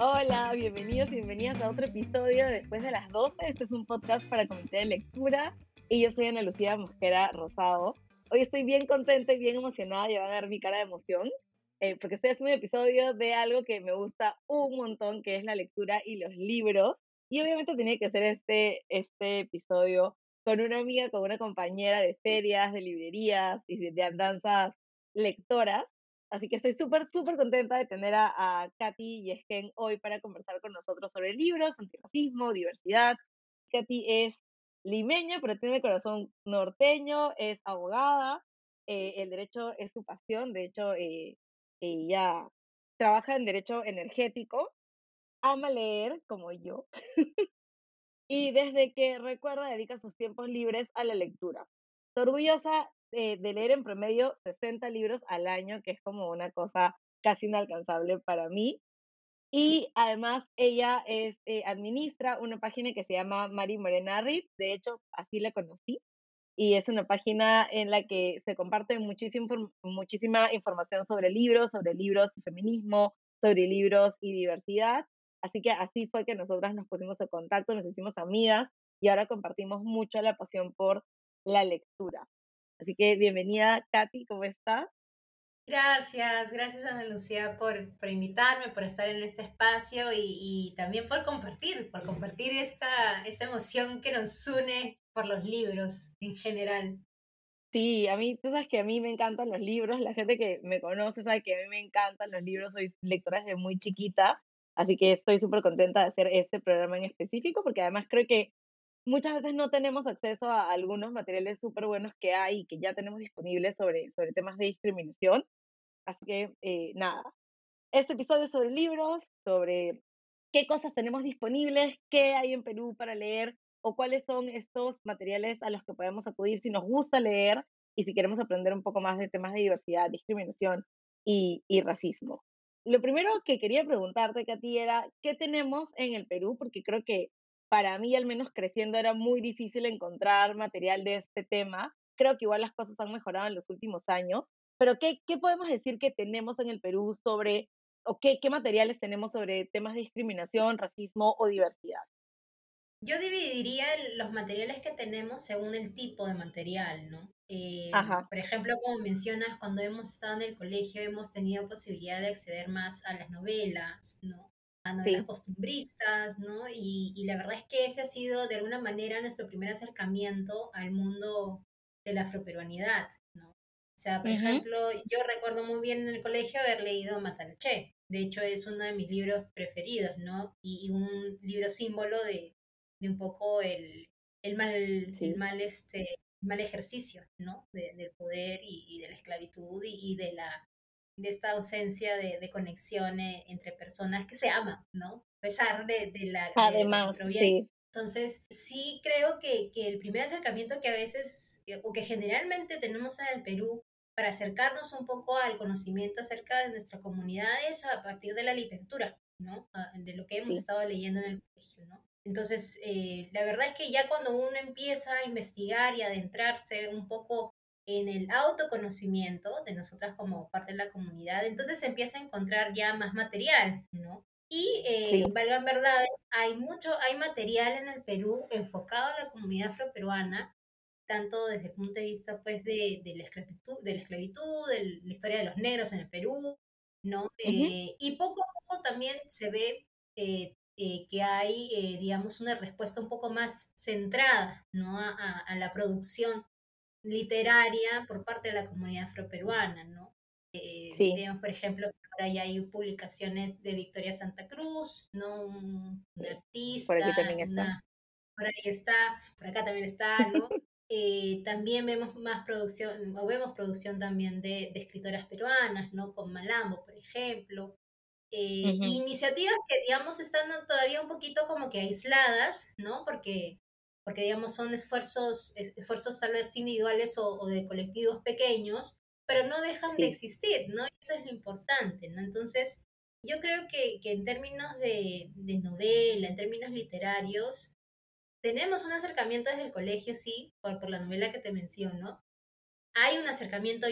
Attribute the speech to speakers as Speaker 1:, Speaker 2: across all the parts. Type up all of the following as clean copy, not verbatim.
Speaker 1: Hola, bienvenidos y bienvenidas a otro episodio de Después de las 12. Este es un podcast para comité de lectura y yo soy Ana Lucía Mosquera Rosado. Hoy estoy bien contenta y bien emocionada, ya van a ver mi cara de emoción, porque estoy haciendo un episodio de algo que me gusta un montón, que es la lectura y los libros. Y obviamente tenía que hacer este episodio con una amiga, con una compañera de ferias, de librerías y de andanzas lectoras. Así que estoy súper contenta de tener a Katy Yesken hoy para conversar con nosotros sobre libros, antirracismo, diversidad. Katy es limeña, pero tiene el corazón norteño, es abogada, el derecho es su pasión, de hecho, ella trabaja en derecho energético, ama leer como yo, y desde que recuerda dedica sus tiempos libres a la lectura. Estoy orgullosa de leer en promedio 60 libros al año, que es como una cosa casi inalcanzable para mí. Y además ella administra una página que se llama Mari Morena Read, de hecho así la conocí, y es una página en la que se comparte muchísima información sobre libros y feminismo, sobre libros y diversidad. Así que así fue que nosotras nos pusimos en contacto, nos hicimos amigas y ahora compartimos mucho la pasión por la lectura. Así que bienvenida, Katy, ¿cómo estás?
Speaker 2: Gracias Ana Lucía por invitarme, por estar en este espacio y también por compartir esta emoción que nos une por los libros en general.
Speaker 1: Sí, a mí, tú sabes que a mí me encantan los libros, la gente que me conoce sabe que a mí me encantan los libros, soy lectora desde muy chiquita, así que estoy súper contenta de hacer este programa en específico, porque además creo que muchas veces no tenemos acceso a algunos materiales súper buenos que hay y que ya tenemos disponibles sobre temas de discriminación, así que nada, este episodio es sobre libros, sobre qué cosas tenemos disponibles, qué hay en Perú para leer o cuáles son estos materiales a los que podemos acudir si nos gusta leer y si queremos aprender un poco más de temas de diversidad, discriminación y racismo. Lo primero que quería preguntarte, Katy, era ¿qué tenemos en el Perú? Porque creo que para mí, al menos creciendo, era muy difícil encontrar material de este tema. Creo que igual las cosas han mejorado en los últimos años, pero ¿qué podemos decir que tenemos en el Perú sobre o qué materiales tenemos sobre temas de discriminación, racismo o diversidad?
Speaker 2: Yo dividiría los materiales que tenemos según el tipo de material, ¿no?
Speaker 1: Ajá,
Speaker 2: Por ejemplo, como mencionas, cuando hemos estado en el colegio hemos tenido posibilidad de acceder más a las novelas, ¿no? A novelas
Speaker 1: sí,
Speaker 2: costumbristas, ¿no? Y la verdad es que ese ha sido de alguna manera nuestro primer acercamiento al mundo de la afroperuanidad, ¿no? O sea, por
Speaker 1: ujú,
Speaker 2: ejemplo, yo recuerdo muy bien en el colegio haber leído Matalaché. De hecho, es uno de mis libros preferidos, ¿no? Y un libro símbolo de un poco el mal, el
Speaker 1: sí,
Speaker 2: mal, mal ejercicio, ¿no? Del poder y de la esclavitud y de esta ausencia de conexión entre personas que se aman, ¿no? A pesar de lo que
Speaker 1: además,
Speaker 2: proviene.
Speaker 1: sí,
Speaker 2: Entonces, sí creo que el primer acercamiento que a veces, o que generalmente tenemos en el Perú, para acercarnos un poco al conocimiento acerca de nuestra comunidad es a partir de la literatura, ¿no? De lo que hemos
Speaker 1: sí,
Speaker 2: estado leyendo en el colegio, ¿no? Entonces, la verdad es que ya cuando uno empieza a investigar y adentrarse un poco en el autoconocimiento de nosotras como parte de la comunidad, entonces se empieza a encontrar ya más material, ¿no? Y
Speaker 1: sí,
Speaker 2: valgan verdades, hay material en el Perú enfocado a la comunidad afroperuana, tanto desde el punto de vista pues de la esclavitud, de la historia de los negros en el Perú, ¿no?
Speaker 1: ujú,
Speaker 2: Y poco a poco también se ve que hay, digamos, una respuesta un poco más centrada, ¿no? A la producción literaria por parte de la comunidad afroperuana, ¿no?
Speaker 1: sí,
Speaker 2: Vemos, por ejemplo, que ahora ya hay publicaciones de Victoria Santa Cruz, ¿no? Una
Speaker 1: sí, por aquí
Speaker 2: artista,
Speaker 1: también está.
Speaker 2: por ahí está, por acá también está, ¿no? También vemos más producción, o vemos producción también de escritoras peruanas, ¿no? Con Malambo, por ejemplo.
Speaker 1: Ujú,
Speaker 2: Iniciativas que, digamos, están todavía un poquito como que aisladas, ¿no? Porque digamos, son esfuerzos tal vez individuales o de colectivos pequeños, pero no dejan de
Speaker 1: sí,
Speaker 2: existir, ¿no? Eso es lo importante, ¿no? Entonces, yo creo que en términos de novela, en términos literarios, tenemos un acercamiento desde el colegio, sí, por la novela que te menciono, hay un acercamiento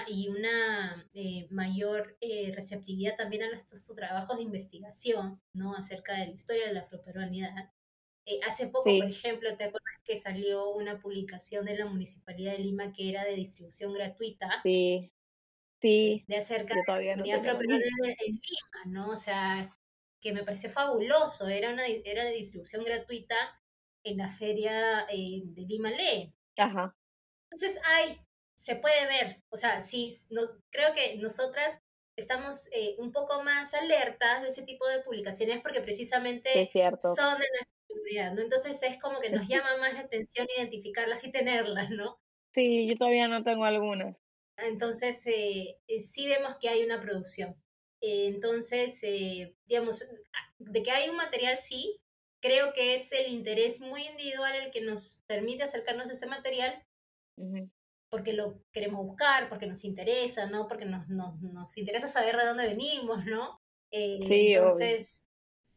Speaker 2: y una mayor receptividad también a estos trabajos de investigación, ¿no? Acerca de la historia de la afroperuanidad. Hace poco, por
Speaker 1: Sí,
Speaker 2: ejemplo, ¿te acuerdas que salió una publicación de la Municipalidad de Lima que era de distribución gratuita
Speaker 1: sí, sí,
Speaker 2: de acerca de
Speaker 1: yo
Speaker 2: la
Speaker 1: todavía no
Speaker 2: comunidad
Speaker 1: tengo la
Speaker 2: afroperuana
Speaker 1: mía.
Speaker 2: en Lima, ¿no? O sea, que me pareció fabuloso, era de distribución gratuita en la feria de Lima Lee.
Speaker 1: Ajá,
Speaker 2: Entonces, se puede ver, o sea, sí, no, creo que nosotras estamos un poco más alertas de ese tipo de publicaciones porque
Speaker 1: es
Speaker 2: precisamente
Speaker 1: cierto.
Speaker 2: son de nuestra comunidad, ¿no? Entonces es como que nos llama más la atención identificarlas y tenerlas, ¿no?
Speaker 1: Sí, yo todavía no tengo algunas.
Speaker 2: Entonces, sí vemos que hay una producción. Entonces, digamos, de que hay un material, sí, creo que es el interés muy individual el que nos permite acercarnos a ese material
Speaker 1: Ujú.
Speaker 2: porque lo queremos buscar, porque nos interesa, ¿no? Porque nos interesa saber de dónde venimos, ¿no?
Speaker 1: Sí, obvio.
Speaker 2: Entonces,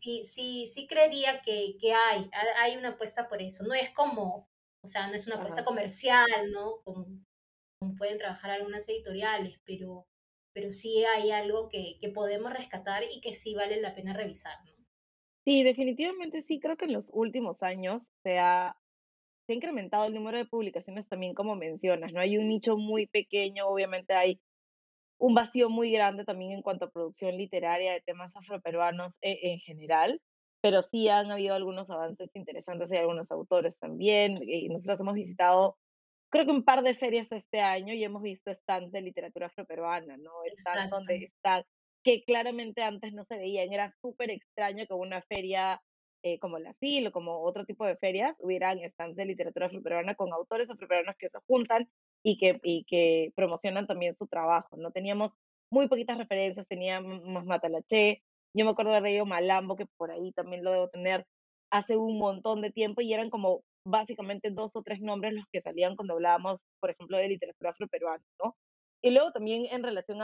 Speaker 2: sí creería que hay una apuesta por eso. No es como, o sea, no es una apuesta
Speaker 1: Ajá.
Speaker 2: comercial, ¿no? Como pueden trabajar algunas editoriales, pero sí hay algo que podemos rescatar y que sí vale la pena revisar, ¿no?
Speaker 1: Sí, definitivamente sí, creo que en los últimos años se ha incrementado el número de publicaciones también como mencionas, ¿no? Hay un nicho muy pequeño, obviamente hay un vacío muy grande también en cuanto a producción literaria de temas afroperuanos en general, pero sí han habido algunos avances interesantes y algunos autores también. Nosotros hemos visitado, creo que un par de ferias este año y hemos visto stands de literatura afroperuana, ¿no? Stands
Speaker 2: Exacto,
Speaker 1: donde están, que claramente antes no se veían. Era súper extraño que una feria como la FIL o como otro tipo de ferias hubieran stands de literatura afroperuana con autores afroperuanos que se juntan y que promocionan también su trabajo, ¿no? Teníamos muy poquitas referencias, teníamos Matalaché, yo me acuerdo de Río Malambo, que por ahí también lo debo tener hace un montón de tiempo, y eran como básicamente 2 o 3 nombres los que salían cuando hablábamos, por ejemplo, de literatura afroperuana, ¿no? Y luego también en relación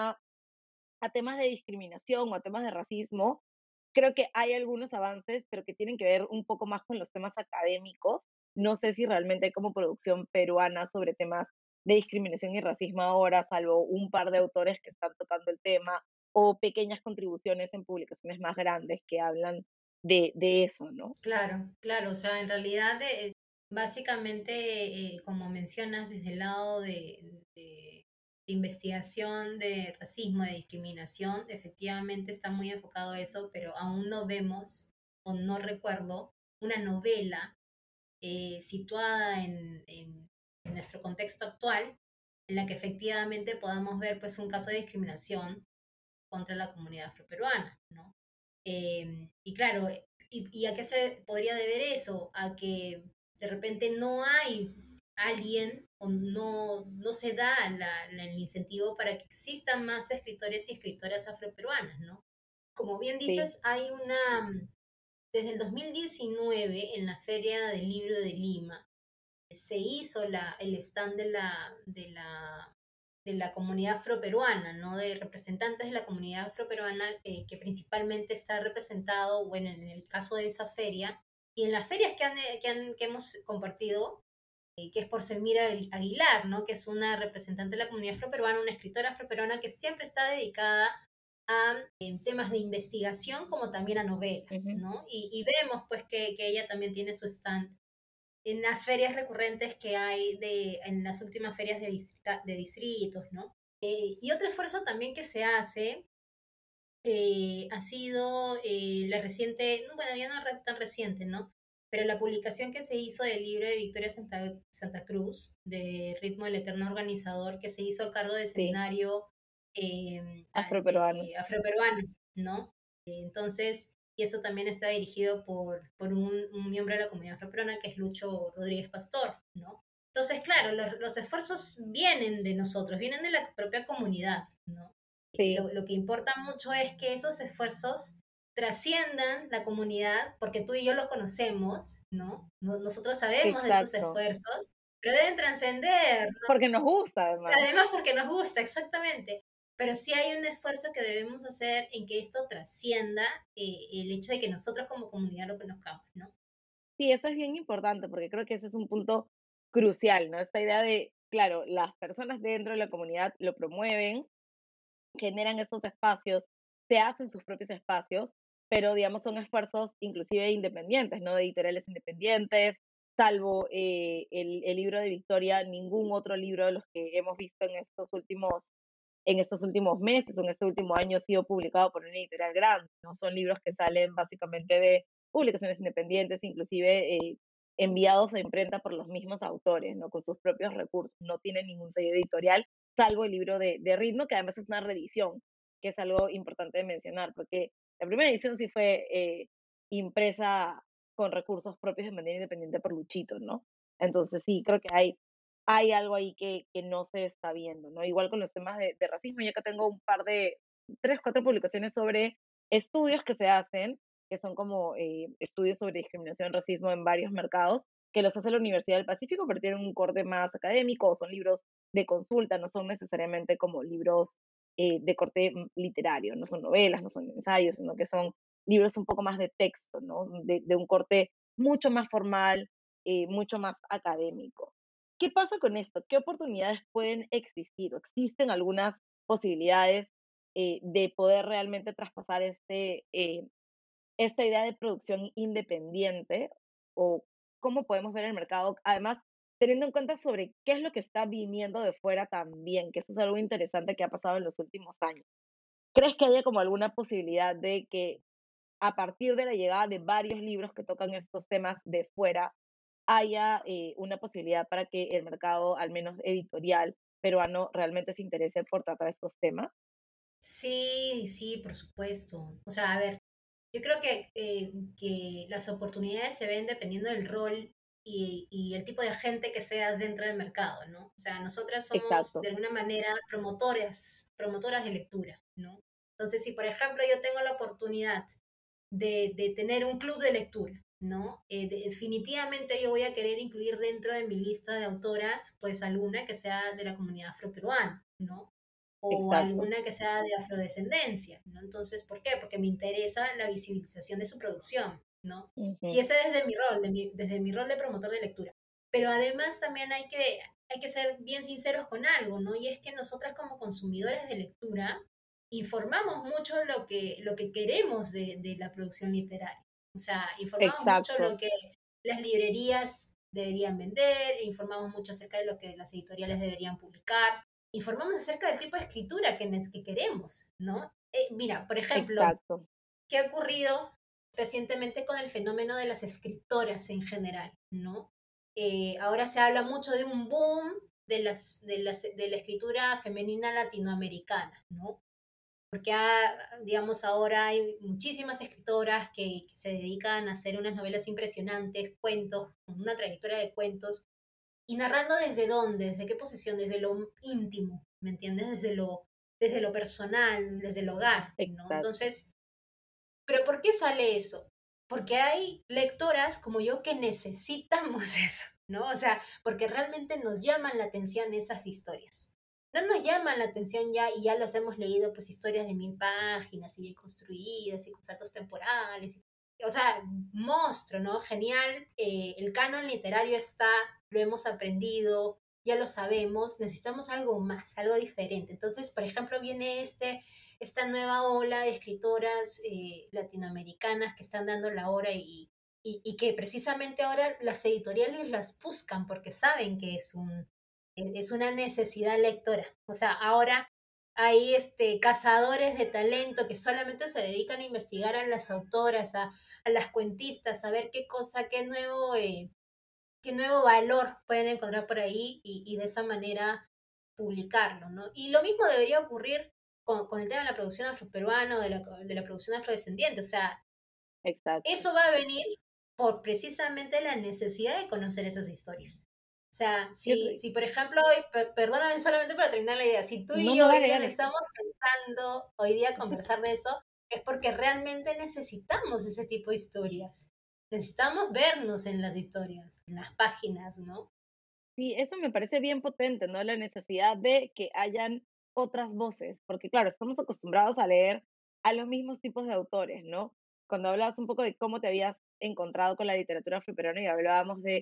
Speaker 1: a temas de discriminación o a temas de racismo, creo que hay algunos avances, pero que tienen que ver un poco más con los temas académicos. No sé si realmente hay como producción peruana sobre temas de discriminación y racismo ahora, salvo un par de autores que están tocando el tema o pequeñas contribuciones en publicaciones más grandes que hablan de eso, ¿no?
Speaker 2: claro, claro. O sea, en realidad, básicamente, como mencionas, desde el lado de investigación de racismo, de discriminación, efectivamente está muy enfocado a eso, pero aún no vemos o no recuerdo una novela situada en nuestro contexto actual en la que efectivamente podamos ver pues un caso de discriminación contra la comunidad afroperuana, ¿no? Y claro, ¿y a qué se podría deber eso? A que de repente no hay alguien o no se da el incentivo para que existan más escritores y escritoras afroperuanas, ¿no? Como bien
Speaker 1: Sí,
Speaker 2: dices, desde el 2019 en la Feria del Libro de Lima, se hizo el stand de la comunidad afroperuana, ¿no? De representantes de la comunidad afroperuana que principalmente está representado, bueno, en el caso de esa feria, y en las ferias que hemos compartido, que es por Selmira Aguilar, ¿no? Que es una representante de la comunidad afroperuana, una escritora afroperuana que siempre está dedicada a temas de investigación como también a novela,
Speaker 1: ujú,
Speaker 2: ¿no? Y vemos pues que ella también tiene su stand en las ferias recurrentes que hay en las últimas ferias de distritos, ¿no? Y otro esfuerzo también que se hace ha sido la reciente, no, bueno, ya no tan reciente, ¿no? Pero la publicación que se hizo del libro de Victoria Santa Cruz, de Ritmo del Eterno Organizador, que se hizo a cargo del
Speaker 1: sí,
Speaker 2: seminario
Speaker 1: afroperuano.
Speaker 2: afroperuano, ¿no? Entonces, y eso también está dirigido por un miembro de la comunidad afroperuana que es Lucho Rodríguez Pastor, ¿no? Entonces, claro, los esfuerzos vienen de nosotros, vienen de la propia comunidad, ¿no?
Speaker 1: Sí,
Speaker 2: Lo que importa mucho es que esos esfuerzos trasciendan la comunidad, porque tú y yo lo conocemos, ¿no? Nosotros sabemos de estos
Speaker 1: exacto.
Speaker 2: esfuerzos, pero deben trascender,
Speaker 1: Porque nos gusta además.
Speaker 2: además porque nos gusta, exactamente. Pero sí hay un esfuerzo que debemos hacer en que esto trascienda el hecho de que nosotros como comunidad lo conozcamos, ¿no?
Speaker 1: Sí, eso es bien importante porque creo que ese es un punto crucial, ¿no? Esta idea de claro, las personas dentro de la comunidad lo promueven, generan esos espacios, se hacen sus propios espacios, pero digamos son esfuerzos inclusive independientes, ¿no? De editoriales independientes, salvo el libro de Victoria, ningún otro libro de los que hemos visto en estos últimos meses o en este último año ha sido publicado por una editorial grande, ¿no? Son libros que salen básicamente de publicaciones independientes, inclusive enviados a imprenta por los mismos autores, ¿no? Con sus propios recursos, no tienen ningún sello editorial, salvo el libro de ritmo, que además es una reedición, que es algo importante de mencionar, porque la primera edición sí fue impresa con recursos propios de manera independiente por Luchito, ¿no? Entonces sí, creo que hay algo ahí que no se está viendo, ¿no? Igual con los temas de racismo, yo acá tengo un par de, tres, cuatro publicaciones sobre estudios que se hacen, que son como estudios sobre discriminación y racismo en varios mercados, que los hace la Universidad del Pacífico, pero tienen un corte más académico, o son libros de consulta, no son necesariamente como libros de corte literario, no son novelas, no son ensayos, sino que son libros un poco más de texto, ¿no? De un corte mucho más formal, mucho más académico. ¿Qué pasa con esto? ¿Qué oportunidades pueden existir o existen algunas posibilidades de poder realmente traspasar esta idea de producción independiente o cómo podemos ver el mercado? Además, teniendo en cuenta sobre qué es lo que está viniendo de fuera también, que eso es algo interesante que ha pasado en los últimos años. ¿Crees que haya como alguna posibilidad de que a partir de la llegada de varios libros que tocan estos temas de fuera, haya una posibilidad para que el mercado, al menos editorial, peruano, realmente se interese por tratar estos temas?
Speaker 2: Sí, sí, por supuesto. O sea, a ver, yo creo que las oportunidades se ven dependiendo del rol y el tipo de gente que seas dentro del mercado, ¿no? O sea, nosotras somos
Speaker 1: Exacto,
Speaker 2: de alguna manera promotoras de lectura, ¿no? Entonces, si por ejemplo yo tengo la oportunidad de tener un club de lectura, ¿no? Definitivamente yo voy a querer incluir dentro de mi lista de autoras, pues alguna que sea de la comunidad afroperuana, ¿no? O
Speaker 1: exacto.
Speaker 2: alguna que sea de afrodescendencia, ¿no? Entonces, ¿por qué? Porque me interesa la visibilización de su producción, ¿no? Y
Speaker 1: Ujú.
Speaker 2: ese es desde mi rol, desde mi rol de promotor de lectura. Pero además también hay que ser bien sinceros con algo, ¿no? Y es que nosotras como consumidores de lectura informamos mucho lo que queremos de la producción literaria. O sea, informamos mucho lo
Speaker 1: Exacto,
Speaker 2: que las librerías deberían vender, e informamos mucho acerca de lo que las editoriales deberían publicar, informamos acerca del tipo de escritura que queremos, ¿no? Mira, por ejemplo,
Speaker 1: exacto.
Speaker 2: ¿qué ha ocurrido recientemente con el fenómeno de las escritoras en general, ¿no? Ahora se habla mucho de un boom de la escritura femenina latinoamericana, ¿no? Porque, digamos, ahora hay muchísimas escritoras que se dedican a hacer unas novelas impresionantes, cuentos, con una trayectoria de cuentos, y narrando desde dónde, desde qué posición, desde lo íntimo, ¿me entiendes? Desde lo personal, desde el hogar, ¿no?
Speaker 1: Exacto,
Speaker 2: Entonces, ¿pero por qué sale eso? Porque hay lectoras como yo que necesitamos eso, ¿no? O sea, porque realmente nos llaman la atención esas historias. No nos llaman la atención ya, y ya las hemos leído, pues historias de 1000 páginas y bien construidas y con saltos temporales. O sea, monstruo, ¿no? Genial. El canon literario está, lo hemos aprendido, ya lo sabemos, necesitamos algo más, algo diferente. Entonces, por ejemplo, viene esta nueva ola de escritoras latinoamericanas que están dando la hora y que precisamente ahora las editoriales las buscan porque saben que es una necesidad lectora. O sea, ahora hay cazadores de talento que solamente se dedican a investigar a las autoras, a las cuentistas, a ver qué cosa, qué nuevo valor pueden encontrar por ahí y de esa manera publicarlo, ¿no? Y lo mismo debería ocurrir con el tema de la producción afroperuana o de la producción afrodescendiente. O sea,
Speaker 1: exacto.
Speaker 2: eso va a venir por precisamente la necesidad de conocer esas historias. O sea,
Speaker 1: Yo
Speaker 2: si,
Speaker 1: creo-
Speaker 2: si por ejemplo, perdóname solamente para terminar la idea, si tú
Speaker 1: no,
Speaker 2: y
Speaker 1: no,
Speaker 2: yo hoy
Speaker 1: dale,
Speaker 2: día nos
Speaker 1: dale.
Speaker 2: estamos sentando hoy día a conversar de eso, es porque realmente necesitamos ese tipo de historias. Necesitamos vernos en las historias, en las páginas, ¿no?
Speaker 1: Sí, eso me parece bien potente, ¿no? La necesidad de que hayan otras voces, porque claro, estamos acostumbrados a leer a los mismos tipos de autores, ¿no? Cuando hablabas un poco de cómo te habías encontrado con la literatura afroperuana y hablábamos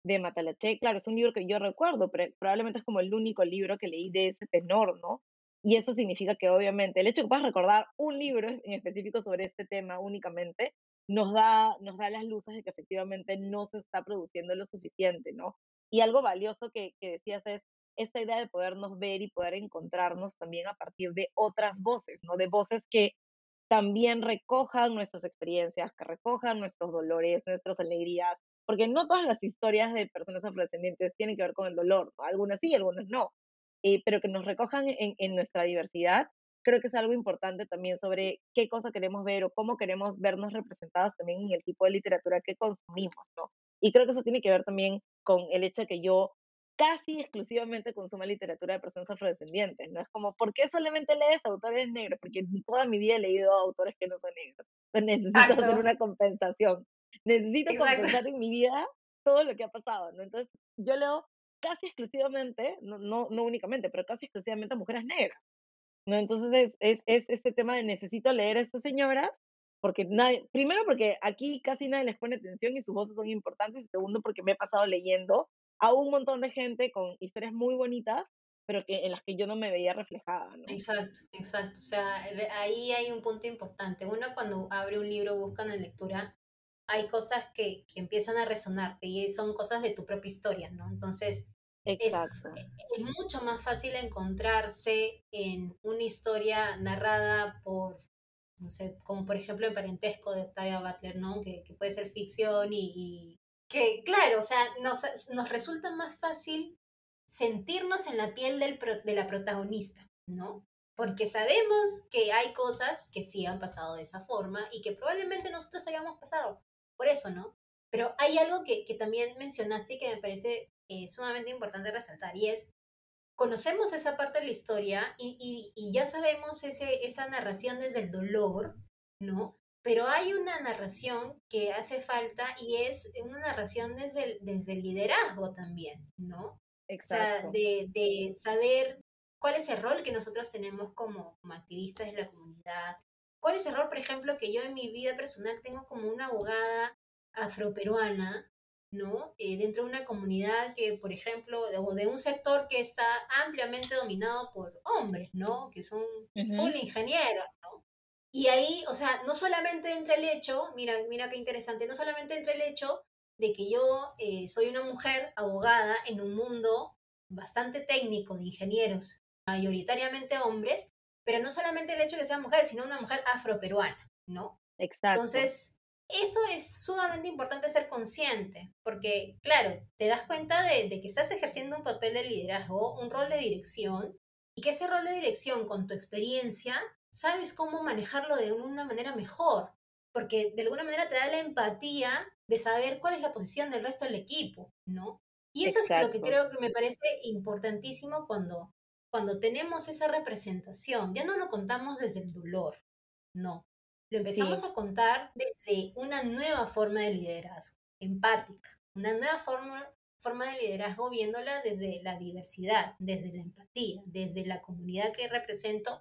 Speaker 1: de Matalaché, claro, es un libro que yo recuerdo, pero probablemente es como el único libro que leí de ese tenor, ¿no? Y eso significa que obviamente el hecho de que puedas recordar un libro en específico sobre este tema únicamente nos da las luces de que efectivamente no se está produciendo lo suficiente, ¿no? Y algo valioso que decías es esta idea de podernos ver y poder encontrarnos también a partir de otras voces, ¿no? De voces que también recojan nuestras experiencias, que recojan nuestros dolores, nuestras alegrías, porque no todas las historias de personas afrodescendientes tienen que ver con el dolor, ¿no? Algunas sí, algunas no, pero que nos recojan en nuestra diversidad, creo que es algo importante también sobre qué cosa queremos ver o cómo queremos vernos representadas también en el tipo de literatura que consumimos, ¿no? Y creo que eso tiene que ver también con el hecho de que yo casi exclusivamente consumo literatura de personas afrodescendientes, ¿no? Es como, ¿por qué solamente lees autores negros? Porque toda mi vida he leído autores que no son negros. Entonces necesito hacer
Speaker 2: Exacto,
Speaker 1: una compensación. Necesito
Speaker 2: exacto.
Speaker 1: compensar en mi vida todo lo que ha pasado, ¿no? Entonces yo leo casi exclusivamente, no únicamente, pero casi exclusivamente a mujeres negras, ¿no? Entonces es este tema de necesito leer a estas señoras, porque nadie, primero porque aquí casi nadie les pone atención y sus voces son importantes, y segundo porque me he pasado leyendo a un montón de gente con historias muy bonitas, pero que en las que yo no me veía reflejada, ¿no?
Speaker 2: Exacto, exacto. O sea, ahí hay un punto importante. Uno cuando abre un libro, busca una lectura, hay cosas que empiezan a resonarte y son cosas de tu propia historia, ¿no? Entonces, es,
Speaker 1: Exacto.
Speaker 2: es mucho más fácil encontrarse en una historia narrada por, no sé, como por ejemplo en Parentesco de Octavia Butler, ¿no? Que puede ser ficción y que, claro, o sea, nos resulta más fácil sentirnos en la piel de la protagonista, ¿no? Porque sabemos que hay cosas que sí han pasado de esa forma y que probablemente nosotros hayamos pasado por eso, ¿no? Pero hay algo que también mencionaste y que me parece sumamente importante resaltar y es, conocemos esa parte de la historia y ya sabemos esa narración desde el dolor, ¿no? Pero hay una narración que hace falta y es una narración desde el liderazgo también, ¿no? O sea,
Speaker 1: Exacto.
Speaker 2: de saber cuál es el rol que nosotros tenemos como activistas de la comunidad. ¿Cuál es el rol, por ejemplo, que yo en mi vida personal tengo como una abogada afroperuana, ¿no? Dentro de una comunidad que, por ejemplo, o de un sector que está ampliamente dominado por hombres, ¿no? Que son full
Speaker 1: Ujú.
Speaker 2: ingenieros, ¿no? Y ahí, o sea, no solamente entra el hecho, mira qué interesante, no solamente entra el hecho de que yo soy una mujer abogada en un mundo bastante técnico de ingenieros, mayoritariamente hombres, pero no solamente el hecho de que sea mujer, sino una mujer afroperuana, ¿no?
Speaker 1: Exacto.
Speaker 2: Entonces, eso es sumamente importante ser consciente, porque, claro, te das cuenta de que estás ejerciendo un papel de liderazgo, un rol de dirección, y que ese rol de dirección con tu experiencia, sabes cómo manejarlo de una manera mejor, porque de alguna manera te da la empatía de saber cuál es la posición del resto del equipo, ¿no? Y eso es lo que
Speaker 1: Exacto.
Speaker 2: creo que me parece importantísimo cuando tenemos esa representación. Ya no lo contamos desde el dolor, no, lo empezamos
Speaker 1: Sí,
Speaker 2: a contar desde una nueva forma de liderazgo, empática, una nueva forma de liderazgo viéndola desde la diversidad, desde la empatía, desde la comunidad que represento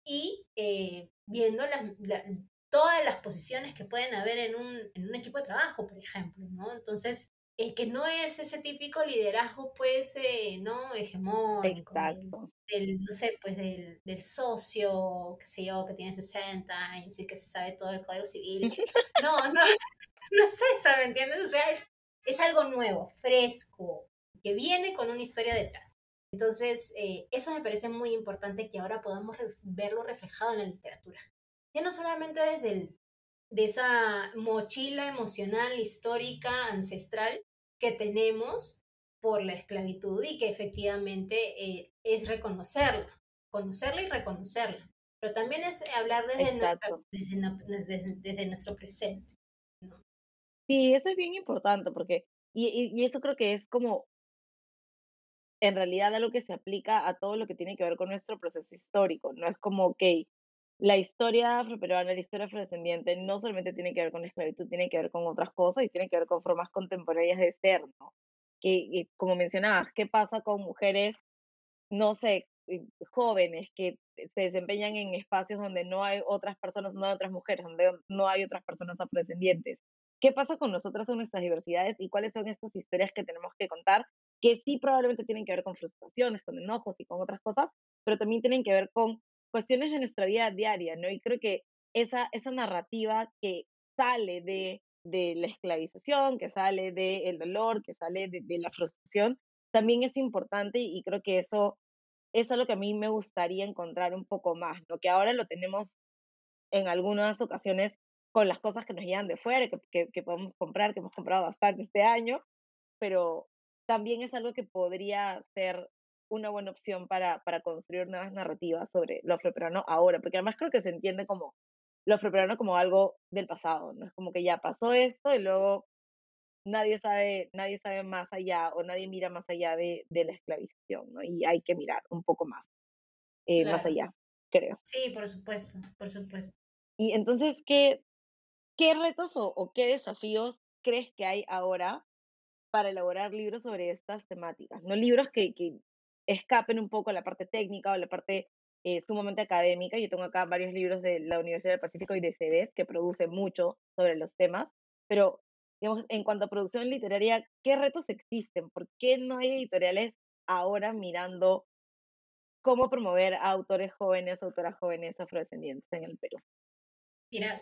Speaker 2: y viendo todas las posiciones que pueden haber en un equipo de trabajo, por ejemplo, ¿no? Entonces, que no es ese típico liderazgo, pues, ¿no? Hegemónico,
Speaker 1: exacto.
Speaker 2: no sé, pues del socio, qué sé yo, que tiene 60 años y que se sabe todo el código civil. No, no, no es esa, ¿me entiendes? O sea, es algo nuevo, fresco, que viene con una historia detrás. Entonces, eso me parece muy importante que ahora podamos verlo reflejado en la literatura. Ya no solamente de esa mochila emocional, histórica, ancestral que tenemos por la esclavitud y que efectivamente es reconocerla, conocerla y reconocerla. Pero también es hablar
Speaker 1: Exacto.
Speaker 2: desde nuestro presente, ¿no?
Speaker 1: Sí, eso es bien importante porque, y eso creo que es como en realidad algo que se aplica a todo lo que tiene que ver con nuestro proceso histórico, no es como, ok, la historia afroperuana, la historia afrodescendiente no solamente tiene que ver con la esclavitud, tiene que ver con otras cosas y tiene que ver con formas contemporáneas de ser, ¿no? Que como mencionabas, ¿qué pasa con mujeres, no sé, jóvenes que se desempeñan en espacios donde no hay otras personas, no hay otras mujeres, donde no hay otras personas afrodescendientes? qué pasa con nosotras en nuestras diversidades y cuáles son estas historias que tenemos que contar, que sí probablemente tienen que ver con frustraciones, con enojos y con otras cosas, pero también tienen que ver con cuestiones de nuestra vida diaria, ¿no? Y creo que esa narrativa que sale de la esclavización, que sale del dolor, que sale de la frustración, también es importante y creo que eso es lo que a mí me gustaría encontrar un poco más, lo que ahora lo tenemos en algunas ocasiones con las cosas que nos llegan de fuera, que podemos comprar, que hemos comprado bastante este año, pero también es algo que podría ser una buena opción para construir nuevas narrativas sobre lo afroperuano ahora, porque además creo que se entiende como lo afroperuano como algo del pasado, ¿no? Es como que ya pasó esto y luego nadie sabe más allá o nadie mira más allá de la esclavización, ¿no? Y hay que mirar un poco más, más
Speaker 2: Claro.
Speaker 1: allá, creo.
Speaker 2: Sí, por supuesto, por supuesto.
Speaker 1: Y entonces, ¿qué retos o qué desafíos crees que hay ahora para elaborar libros sobre estas temáticas? ¿No? Libros que escapen un poco la parte técnica o la parte sumamente académica. Yo tengo acá varios libros de la Universidad del Pacífico y de CEDES que producen mucho sobre los temas, pero digamos, en cuanto a producción literaria, ¿qué retos existen? ¿Por qué no hay editoriales ahora mirando cómo promover a autores jóvenes, autoras jóvenes afrodescendientes en el Perú?
Speaker 2: Mira,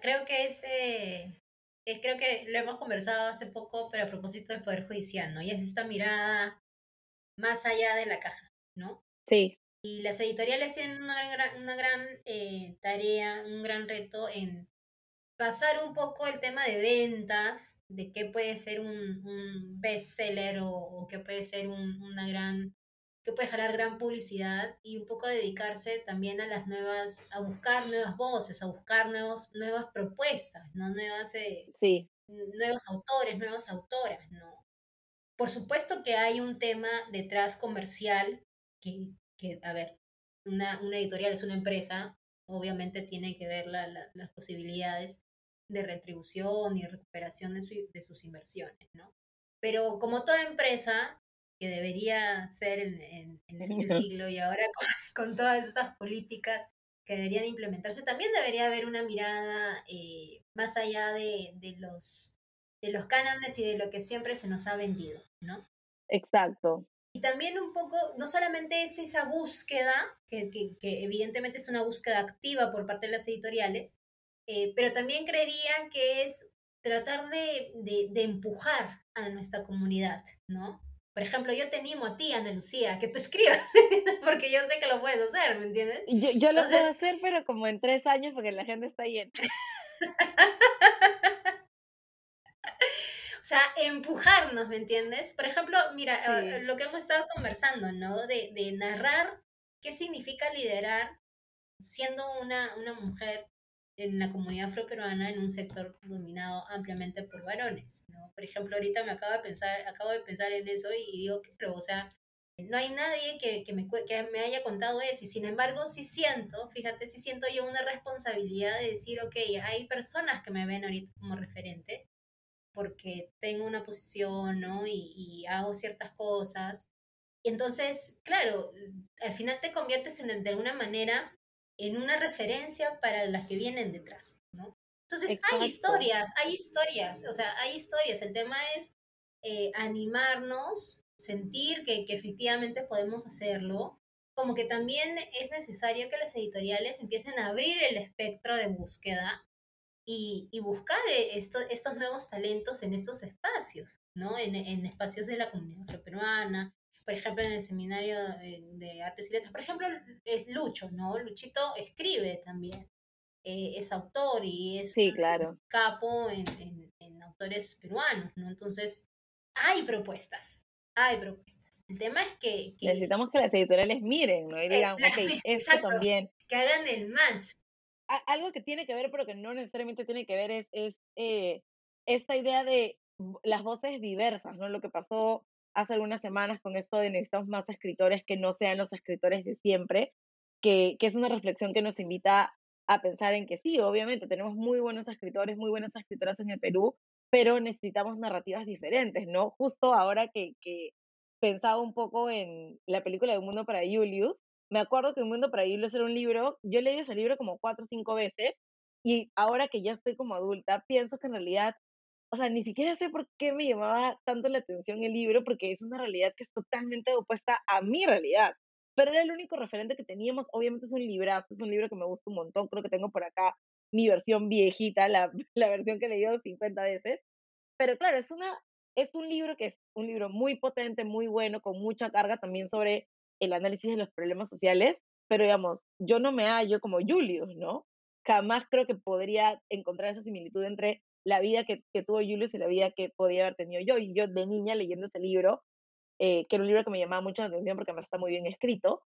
Speaker 2: creo que lo hemos conversado hace poco, pero a propósito del Poder Judicial, ¿no? Y es esta mirada más allá de la caja, ¿no?
Speaker 1: Sí,
Speaker 2: Y las editoriales tienen una gran tarea, un gran reto en pasar un poco el tema de ventas, de qué puede ser un bestseller o qué puede ser que puede jalar gran publicidad y un poco dedicarse también a a buscar nuevas voces, a buscar nuevas propuestas, ¿no?
Speaker 1: sí,
Speaker 2: Nuevos autores, nuevas autoras, ¿no? Por supuesto que hay un tema detrás comercial a ver, una editorial es una empresa, obviamente tiene que ver las posibilidades de retribución y recuperación de sus inversiones, ¿no? Pero como toda empresa, que debería ser en este siglo y ahora con todas estas políticas que deberían implementarse, también debería haber una mirada más allá de los cánones y de lo que siempre se nos ha vendido, ¿no?
Speaker 1: exacto.
Speaker 2: Y también un poco, no solamente es esa búsqueda, que evidentemente es una búsqueda activa por parte de las editoriales, pero también creería que es tratar de empujar a nuestra comunidad, ¿no? Por ejemplo, yo te animo a ti, Ana Lucía, que tú escribas, porque yo sé que lo puedes hacer, ¿me entiendes?
Speaker 1: Yo lo puedo
Speaker 2: Entonces,
Speaker 1: hacer, pero como en 3 años, porque la gente está llena.
Speaker 2: o sea, empujarnos, ¿me entiendes? Por ejemplo, mira,
Speaker 1: Sí,
Speaker 2: lo que hemos estado conversando, ¿no? De narrar qué significa liderar siendo una mujer en la comunidad afroperuana en un sector dominado ampliamente por varones, ¿no? Por ejemplo, ahorita acabo de pensar en eso y digo, pero, o sea, no hay nadie que me haya contado eso y sin embargo sí siento, fíjate, sí siento yo una responsabilidad de decir, ok, hay personas que me ven ahorita como referente porque tengo una posición, ¿no? Y hago ciertas cosas. Entonces, claro, al final te conviertes de alguna manera en una referencia para las que vienen detrás, ¿no? Entonces,
Speaker 1: exacto.
Speaker 2: hay historias, o sea, hay historias. El tema es animarnos, sentir que efectivamente podemos hacerlo, como que también es necesario que las editoriales empiecen a abrir el espectro de búsqueda y buscar estos nuevos talentos en estos espacios, ¿no? En espacios de la comunidad afroperuana, por ejemplo, en el seminario de artes y letras, por ejemplo, es Lucho, ¿no? Luchito escribe también, es autor y es
Speaker 1: Sí,
Speaker 2: un
Speaker 1: claro.
Speaker 2: capo en autores peruanos, ¿no? Entonces, hay propuestas, hay propuestas. El tema es
Speaker 1: Necesitamos que las editoriales miren, ¿no? Y digan, ok, esto
Speaker 2: exacto,
Speaker 1: también.
Speaker 2: que hagan el match.
Speaker 1: Algo que tiene que ver, pero que no necesariamente tiene que ver, es esta idea de las voces diversas, ¿no? Lo que pasó hace algunas semanas con esto de necesitamos más escritores que no sean los escritores de siempre, que es una reflexión que nos invita a pensar en que sí, obviamente tenemos muy buenos escritores, muy buenas escritoras en el Perú, pero necesitamos narrativas diferentes, ¿no? Justo ahora que pensaba un poco en la película de Un Mundo para Julius, me acuerdo que Un Mundo para Julius era un libro, yo leí ese libro como 4 o 5 veces, y ahora que ya estoy como adulta, pienso que en realidad o sea, ni siquiera sé por qué me llamaba tanto la atención el libro, porque es una realidad que es totalmente opuesta a mi realidad. Pero era el único referente que teníamos. Obviamente es un librazo, es un libro que me gusta un montón. Creo que tengo por acá mi versión viejita, la, la versión que he leído 50 veces. Pero claro, es un libro que es un libro muy potente, muy bueno, con mucha carga también sobre el análisis de los problemas sociales, pero digamos, yo no me hallo como Julius, ¿no? Jamás creo que podría encontrar esa similitud entre la vida que tuvo Julius y la vida que podía haber tenido yo. Y yo de niña leyendo ese libro, que era un libro que me llamaba mucho la atención porque además está muy bien escrito,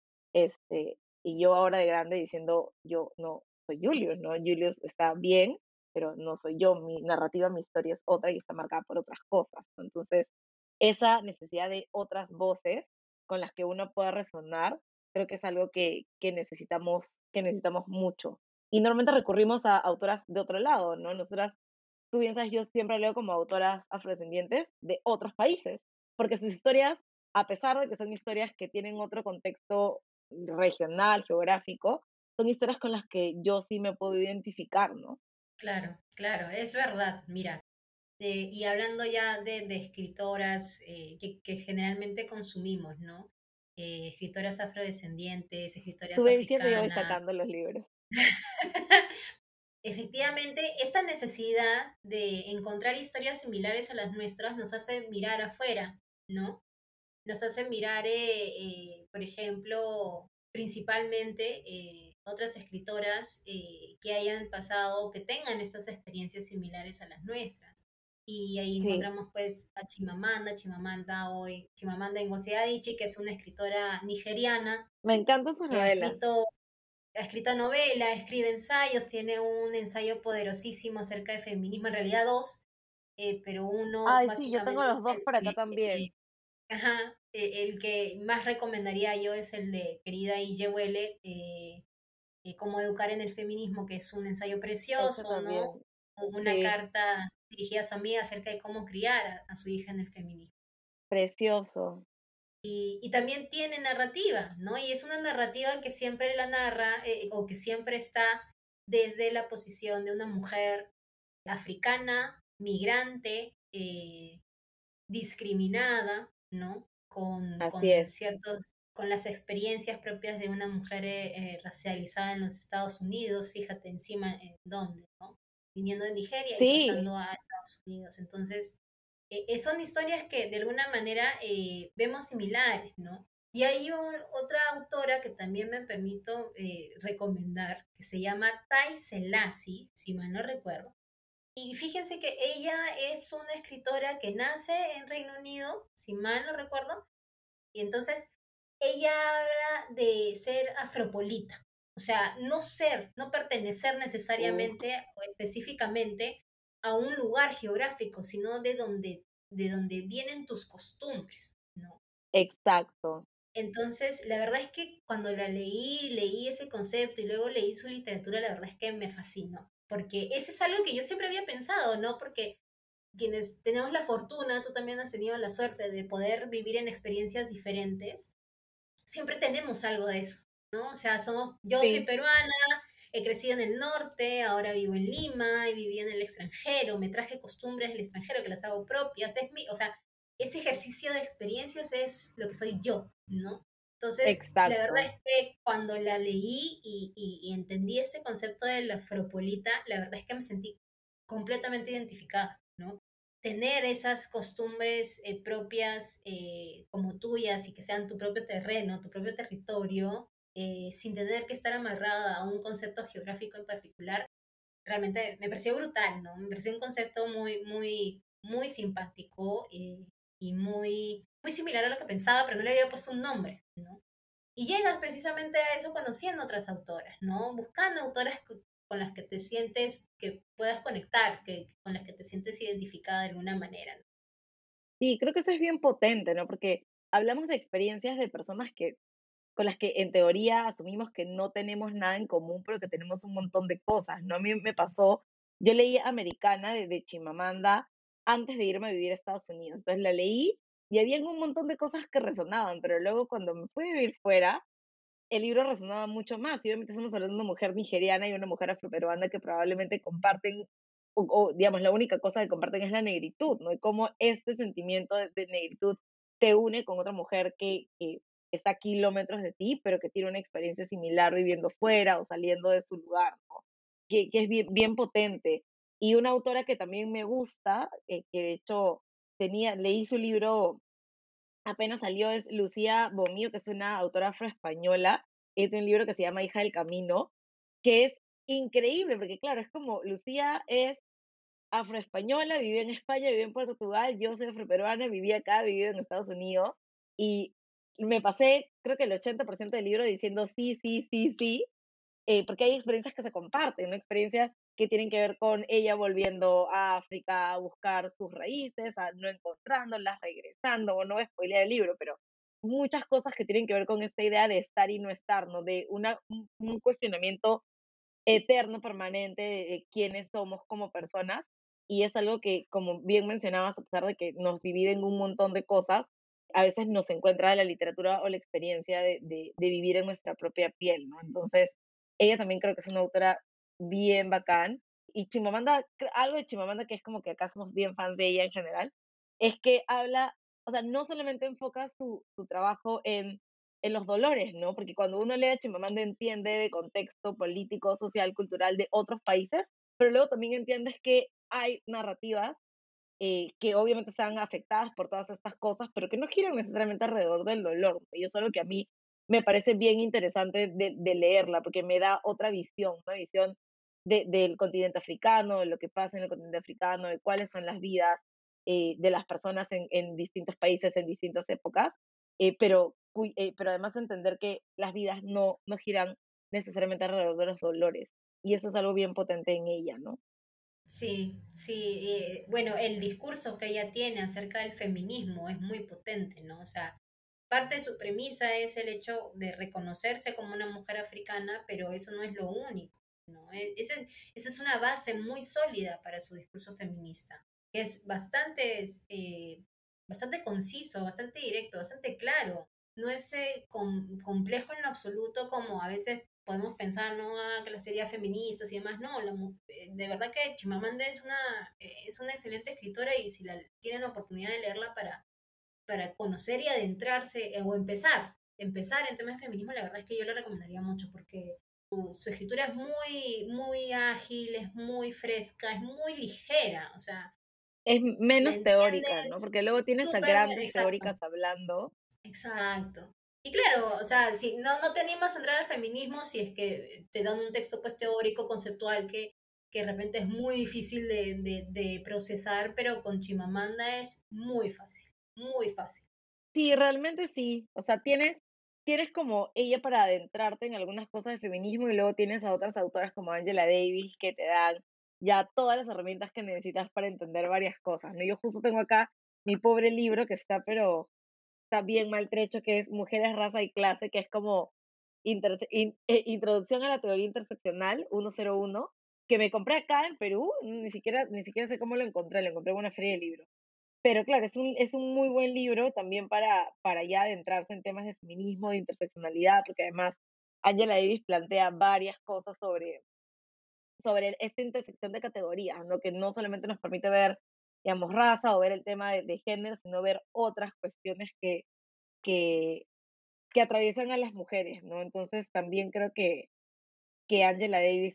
Speaker 1: y yo ahora de grande diciendo, yo no soy Julius, ¿no? Julius está bien, pero no soy yo, mi narrativa, mi historia es otra y está marcada por otras cosas, ¿no? Entonces, esa necesidad de otras voces con las que uno pueda resonar, creo que es algo que necesitamos mucho. Y normalmente recurrimos a autoras de otro lado, ¿no? Nosotras, tú bien sabes, yo siempre leo como autoras afrodescendientes de otros países, porque sus historias, a pesar de que son historias que tienen otro contexto regional, geográfico, son historias con las que yo sí me puedo identificar, ¿no?
Speaker 2: Claro, claro, es verdad. Mira, y hablando ya de escritoras que generalmente consumimos, ¿no? Escritoras afrodescendientes,
Speaker 1: Tú
Speaker 2: escritoras
Speaker 1: ves diciendo, yo voy
Speaker 2: africanas.
Speaker 1: sacando los libros.
Speaker 2: Efectivamente, esta necesidad de encontrar historias similares a las nuestras nos hace mirar afuera, ¿no? Nos hace mirar, por ejemplo, principalmente otras escritoras que hayan pasado, que tengan estas experiencias similares a las nuestras. Y ahí
Speaker 1: Sí,
Speaker 2: encontramos pues a Chimamanda Ngozi Adichie, que es una escritora nigeriana
Speaker 1: me encantan sus
Speaker 2: que
Speaker 1: novelas.
Speaker 2: ha escrito novela, escribe ensayos, tiene un ensayo poderosísimo acerca de feminismo, en realidad dos, pero uno
Speaker 1: Ay, sí, yo tengo
Speaker 2: básicamente
Speaker 1: los
Speaker 2: es
Speaker 1: dos por acá
Speaker 2: eh,
Speaker 1: también.
Speaker 2: ajá, el que más recomendaría yo es el de Querida y Yewele, Cómo educar en el feminismo, que es un ensayo
Speaker 1: Ese
Speaker 2: precioso, ¿no?
Speaker 1: también.
Speaker 2: Una
Speaker 1: Sí,
Speaker 2: carta dirigida a su amiga acerca de cómo criar a su hija en el feminismo.
Speaker 1: precioso.
Speaker 2: Y también tiene narrativa, ¿no? Y es una narrativa que siempre la narra o que siempre está desde la posición de una mujer africana, migrante, discriminada, ¿no?
Speaker 1: Así
Speaker 2: Con
Speaker 1: es.
Speaker 2: ciertos, con las experiencias propias de una mujer racializada en los Estados Unidos, fíjate encima en dónde, ¿no? Viniendo de Nigeria y
Speaker 1: Sí,
Speaker 2: pasando a Estados Unidos. Entonces, son historias que de alguna manera vemos similares, ¿no? Y hay otra autora que también me permito recomendar, que se llama Tai Selassie, si mal no recuerdo. Y fíjense que ella es una escritora que nace en Reino Unido, si mal no recuerdo, y entonces ella habla de ser afropolita, o sea, no ser, no pertenecer
Speaker 1: uf,
Speaker 2: necesariamente o específicamente a un lugar geográfico, sino de donde vienen tus costumbres, ¿no?
Speaker 1: exacto.
Speaker 2: Entonces, la verdad es que cuando la leí, leí ese concepto y luego leí su literatura, la verdad es que me fascinó, porque eso es algo que yo siempre había pensado, ¿no? Porque quienes tenemos la fortuna, tú también has tenido la suerte de poder vivir en experiencias diferentes, siempre tenemos algo de eso, ¿no? O sea, yo soy
Speaker 1: Sí,
Speaker 2: peruana, he crecido en el norte, ahora vivo en Lima y viví en el extranjero, me traje costumbres del extranjero que las hago propias, o sea, ese ejercicio de experiencias es lo que soy yo, ¿no? Entonces, la verdad
Speaker 1: exacto.
Speaker 2: es que cuando la leí y entendí ese concepto de la afropolita, la verdad es que me sentí completamente identificada, ¿no? Tener esas costumbres propias como tuyas y que sean tu propio terreno, tu propio territorio, sin tener que estar amarrada a un concepto geográfico en particular, realmente me pareció brutal, ¿no? Me pareció un concepto muy, muy, muy simpático y muy, muy similar a lo que pensaba, pero no le había puesto un nombre, ¿no? Y llegas precisamente a eso conociendo otras autoras, ¿no? Buscando autoras con las que te sientes que puedas conectar, con las que te sientes identificada de alguna manera, ¿no?
Speaker 1: Sí, creo que eso es bien potente, ¿no? Porque hablamos de experiencias de personas que con las que en teoría asumimos que no tenemos nada en común, pero que tenemos un montón de cosas, ¿no? A mí me pasó, yo leí Americana de Chimamanda antes de irme a vivir a Estados Unidos. Entonces la leí y había un montón de cosas que resonaban, pero luego cuando me fui a vivir fuera, el libro resonaba mucho más. Y obviamente estamos hablando de una mujer nigeriana y una mujer afroperuana que probablemente comparten digamos, la única cosa que comparten es la negritud, ¿no? Y cómo este sentimiento de negritud te une con otra mujer que está a kilómetros de ti, pero que tiene una experiencia similar viviendo fuera o saliendo de su lugar, ¿no? Que es bien, bien potente. Y una autora que también me gusta, que de hecho leí su libro apenas salió, es Lucía Bomío, que es una autora afroespañola. Es de un libro que se llama Hija del Camino, que es increíble, porque claro, es como Lucía es afroespañola, vivió en España, vivió en Portugal, yo soy afroperuana, viví acá, viví en Estados Unidos, y me pasé, creo que el 80% del libro diciendo sí, sí, sí, sí, porque hay experiencias que se comparten, ¿no? Experiencias que tienen que ver con ella volviendo a África a buscar sus raíces, a no encontrándolas, regresando, o no voy a spoilear el libro, pero muchas cosas que tienen que ver con esta idea de estar y no estar, ¿no? De un cuestionamiento eterno, permanente, de quiénes somos como personas, y es algo que, como bien mencionabas, a pesar de que nos divide en un montón de cosas, a veces nos encuentra la literatura o la experiencia de vivir en nuestra propia piel, ¿no? Entonces, ella también creo que es una autora bien bacán. Y Chimamanda, algo de Chimamanda que es como que acá somos bien fans de ella en general, es que habla, o sea, no solamente enfoca su trabajo en los dolores, ¿no? Porque cuando uno lee a Chimamanda entiende de contexto político, social, cultural de otros países, pero luego también entiendes que hay narrativas que obviamente están afectadas por todas estas cosas, pero que no giran necesariamente alrededor del dolor, ¿no? Y eso es lo que a mí me parece bien interesante de leerla, porque me da otra visión, una visión del continente africano, de lo que pasa en el continente africano, de cuáles son las vidas de las personas en distintos países, en distintas épocas, pero además entender que las vidas no giran necesariamente alrededor de los dolores. Y eso es algo bien potente en ella, ¿no?
Speaker 2: Sí, sí, bueno, el discurso que ella tiene acerca del feminismo es muy potente, ¿no? O sea, parte de su premisa es el hecho de reconocerse como una mujer africana, pero eso no es lo único, ¿no? Esa es una base muy sólida para su discurso feminista, que es bastante conciso, bastante directo, bastante claro. No es complejo en lo absoluto como a veces podemos pensar, ¿no? Ah, que las series feministas y demás, no, de verdad que Chimamanda es una excelente escritora y si tienen la oportunidad de leerla para conocer y adentrarse o empezar en temas de feminismo, la verdad es que yo le recomendaría mucho porque su escritura es muy ágil, es muy fresca, es muy ligera, o sea,
Speaker 1: Es
Speaker 2: la
Speaker 1: menos teórica, ¿no?
Speaker 2: entiendes
Speaker 1: Porque luego tienes a
Speaker 2: súper,
Speaker 1: grandes
Speaker 2: exacto.
Speaker 1: teóricas hablando.
Speaker 2: Exacto. Y claro, o sea, si no te animas a entrar al feminismo, si es que te dan un texto pues teórico, conceptual, que de repente es muy difícil de procesar, pero con Chimamanda es muy fácil, muy fácil.
Speaker 1: Sí, realmente sí. O sea, tienes como ella para adentrarte en algunas cosas de feminismo y luego tienes a otras autoras como Angela Davis que te dan ya todas las herramientas que necesitas para entender varias cosas, ¿no? Yo justo tengo acá mi pobre libro que está, pero está bien maltrecho, que es Mujeres, Raza y Clase, que es como Introducción a la Teoría Interseccional 101, que me compré acá en Perú, ni siquiera sé cómo lo encontré en una feria de libros. Pero claro, es un muy buen libro también para ya adentrarse en temas de feminismo, de interseccionalidad, porque además Angela Davis plantea varias cosas sobre esta intersección de categorías, ¿no? Que no solamente nos permite ver, digamos, raza o ver el tema de género, sino ver otras cuestiones que, que atraviesan a las mujeres, ¿no? Entonces también creo que Angela Davis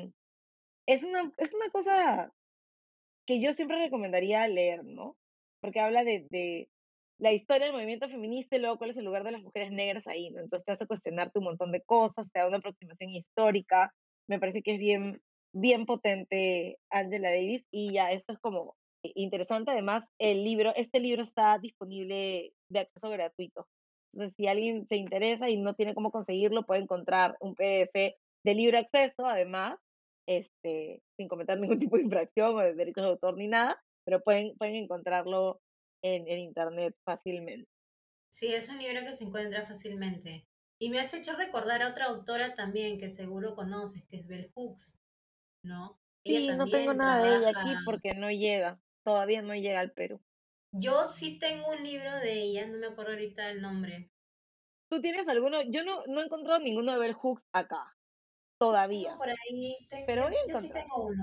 Speaker 1: es una cosa que yo siempre recomendaría leer, ¿no? Porque habla de la historia del movimiento feminista y luego cuál es el lugar de las mujeres negras ahí, ¿no? Entonces te hace cuestionarte un montón de cosas, te da una aproximación histórica, me parece que es bien, bien potente Angela Davis y ya esto es como interesante. Además, este libro está disponible de acceso gratuito. Entonces, si alguien se interesa y no tiene cómo conseguirlo, puede encontrar un PDF de libre acceso, además, sin cometer ningún tipo de infracción o de derechos de autor ni nada, pero pueden encontrarlo en internet fácilmente.
Speaker 2: Sí, es un libro que se encuentra fácilmente. Y me has hecho recordar a otra autora también que seguro conoces, que es Bell Hooks, ¿no? Ella
Speaker 1: Sí, no tengo
Speaker 2: también
Speaker 1: nada de ella
Speaker 2: trabaja.
Speaker 1: aquí porque no llega, todavía no llega al Perú.
Speaker 2: Yo sí tengo un libro de ella, no me acuerdo ahorita el nombre.
Speaker 1: ¿Tú tienes alguno? Yo no he encontrado ninguno de Bell Hooks acá.
Speaker 2: Tengo
Speaker 1: todavía,
Speaker 2: por ahí,
Speaker 1: pero voy a
Speaker 2: yo sí
Speaker 1: encontrar.
Speaker 2: tengo uno,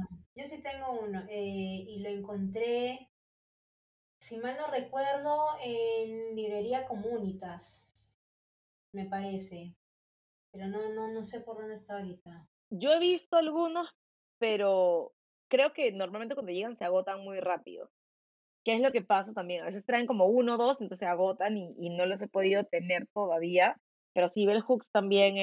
Speaker 2: y lo encontré, si mal no recuerdo, en librería Comunitas, me parece, pero no sé por dónde está ahorita.
Speaker 1: Yo he visto algunos, pero creo que normalmente cuando llegan se agotan muy rápido. ¿Qué es lo que pasa también? A veces traen como uno o dos, entonces se agotan y no los he podido tener todavía. Pero sí, Bell Hooks también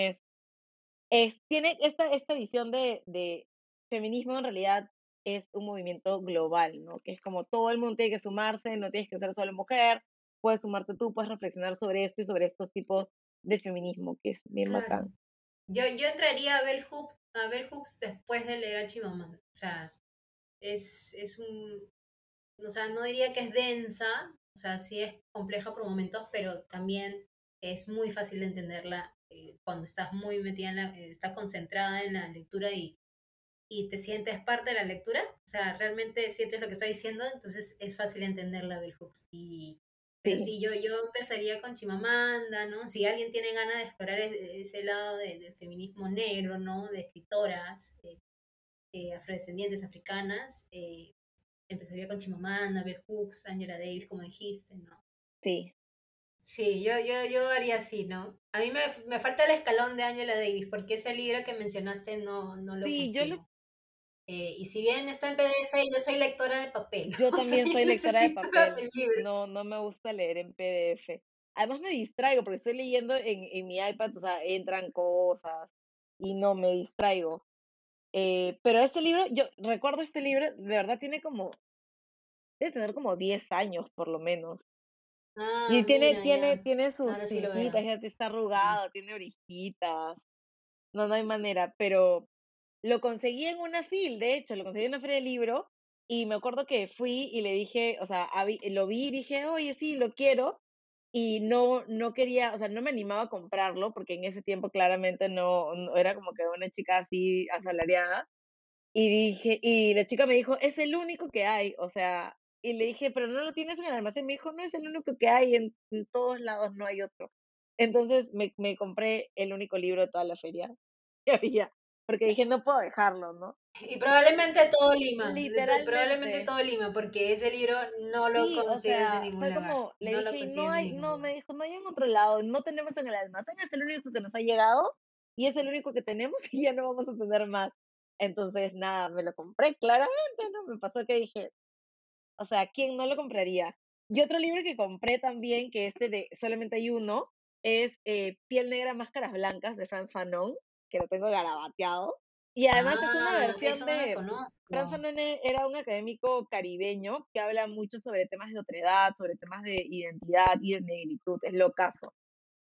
Speaker 1: tiene esta visión de feminismo en realidad es un movimiento global, ¿no? Que es como todo el mundo tiene que sumarse, no tienes que ser solo mujer, puedes sumarte tú, puedes reflexionar sobre esto y sobre estos tipos de feminismo, que es bien
Speaker 2: Claro.
Speaker 1: bacán.
Speaker 2: Yo entraría a Bell Hooks después de leer a Chimamanda. O sea, es un, o sea, no diría que es densa, o sea, sí es compleja por momentos, pero también es muy fácil de entenderla cuando estás muy metida estás concentrada en la lectura y te sientes parte de la lectura, o sea, realmente sientes lo que está diciendo, entonces es fácil entenderla Bell Hooks. Pero
Speaker 1: Sí,
Speaker 2: sí, yo empezaría con Chimamanda, ¿no? Si alguien tiene ganas de explorar ese lado del feminismo negro, ¿no? De escritoras afrodescendientes africanas, empezaría con Chimamanda, Bell Hooks, Angela Davis, como dijiste, ¿no?
Speaker 1: sí.
Speaker 2: Sí, yo haría así, ¿no? A mí me falta el escalón de Angela Davis, porque ese libro que mencionaste no lo
Speaker 1: Sí,
Speaker 2: consigo. Y si bien está en PDF, yo soy lectora de papel,
Speaker 1: yo
Speaker 2: o sea,
Speaker 1: también
Speaker 2: yo
Speaker 1: soy lectora de
Speaker 2: necesito
Speaker 1: papel.
Speaker 2: el libro.
Speaker 1: No me gusta leer en PDF. Además me distraigo porque estoy leyendo en mi iPad, o sea, entran cosas y no me distraigo. Pero este libro, yo recuerdo este libro, de verdad debe tener como 10 años por lo menos.
Speaker 2: Ah,
Speaker 1: Y
Speaker 2: mira, ya.
Speaker 1: tiene sus
Speaker 2: Ahora sí lo
Speaker 1: cintitas,
Speaker 2: veo.
Speaker 1: ya está
Speaker 2: Mm.
Speaker 1: arrugado, tiene orejitas. No hay manera, pero lo conseguí en una FIL, de hecho, lo conseguí en una feria de libro y me acuerdo que fui y le dije, o sea, lo vi y dije, oye, sí, lo quiero. Y no quería, o sea, no me animaba a comprarlo porque en ese tiempo claramente no era como que una chica así asalariada. Y la chica me dijo, es el único que hay, o sea, y le dije, pero no lo tienes en el almacén. Me dijo, no es el único que hay, en todos lados no hay otro. Entonces me compré el único libro de toda la feria que había, porque dije, no puedo dejarlo, ¿no?
Speaker 2: Y probablemente todo Lima, probablemente
Speaker 1: Literalmente.
Speaker 2: todo Lima, porque ese libro no lo
Speaker 1: Sí, o
Speaker 2: consigues en
Speaker 1: sea,
Speaker 2: ningún
Speaker 1: fue
Speaker 2: lugar.
Speaker 1: como, le
Speaker 2: No lo
Speaker 1: dije, y no
Speaker 2: consigues en
Speaker 1: hay,
Speaker 2: ningún
Speaker 1: no,
Speaker 2: lugar.
Speaker 1: me dijo, no hay en otro lado, no tenemos en el almacén, es el único que nos ha llegado y es el único que tenemos y ya no vamos a tener más. Entonces, nada, me lo compré, claramente, ¿no? Me pasó que dije, o sea, ¿quién no lo compraría? Y otro libro que compré también, que este de solamente hay uno, es Piel Negra, Máscaras Blancas de Frantz Fanon, que lo tengo garabateado. Y además es una
Speaker 2: Ah,
Speaker 1: versión
Speaker 2: eso no lo
Speaker 1: de... Frantz
Speaker 2: conozco.
Speaker 1: Fanon era un académico caribeño que habla mucho sobre temas de otredad, sobre temas de identidad y de negritud, es lo caso.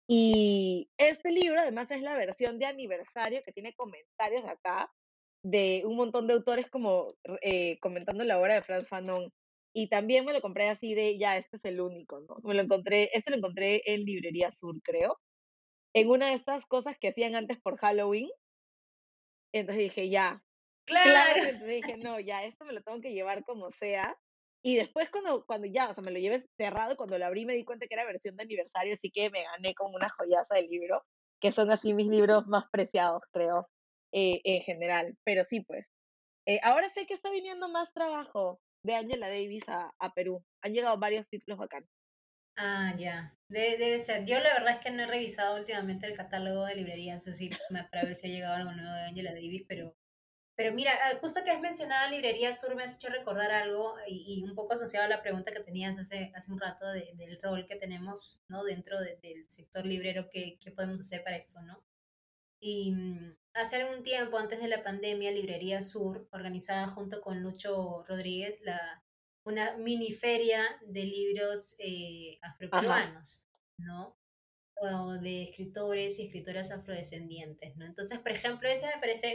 Speaker 1: Y este libro además es la versión de aniversario que tiene comentarios acá de un montón de autores como comentando la obra de Frantz Fanon. Y también me lo compré así de, ya, este es el único, ¿no? Este lo encontré en Librería Sur, creo, en una de estas cosas que hacían antes por Halloween. Entonces dije, ya,
Speaker 2: Claro.
Speaker 1: claramente dije, no, ya, esto me lo tengo que llevar como sea. Y después cuando ya, o sea, me lo llevé cerrado, cuando lo abrí me di cuenta que era versión de aniversario, así que me gané con una joyaza de libro, que son así mis libros más preciados, creo, en general. Pero sí, pues. Ahora sé que está viniendo más trabajo de Angela Davis a Perú. Han llegado varios títulos bacanes.
Speaker 2: Ah, ya. Debe ser. Yo la verdad es que no he revisado últimamente el catálogo de librerías, es decir, para ver si ha llegado algo nuevo de Angela Davis, pero mira, justo que has mencionado Librería Sur me has hecho recordar algo y un poco asociado a la pregunta que tenías hace un rato del rol que tenemos, ¿no? Dentro del sector librero, ¿qué podemos hacer para esto, ¿no? Y hace algún tiempo, antes de la pandemia, Librería Sur, organizada junto con Lucho Rodríguez, una mini feria de libros
Speaker 1: Ajá,
Speaker 2: afroperuanos, ¿no? O de escritores y escritoras afrodescendientes, ¿no? Entonces, por ejemplo, ese me parece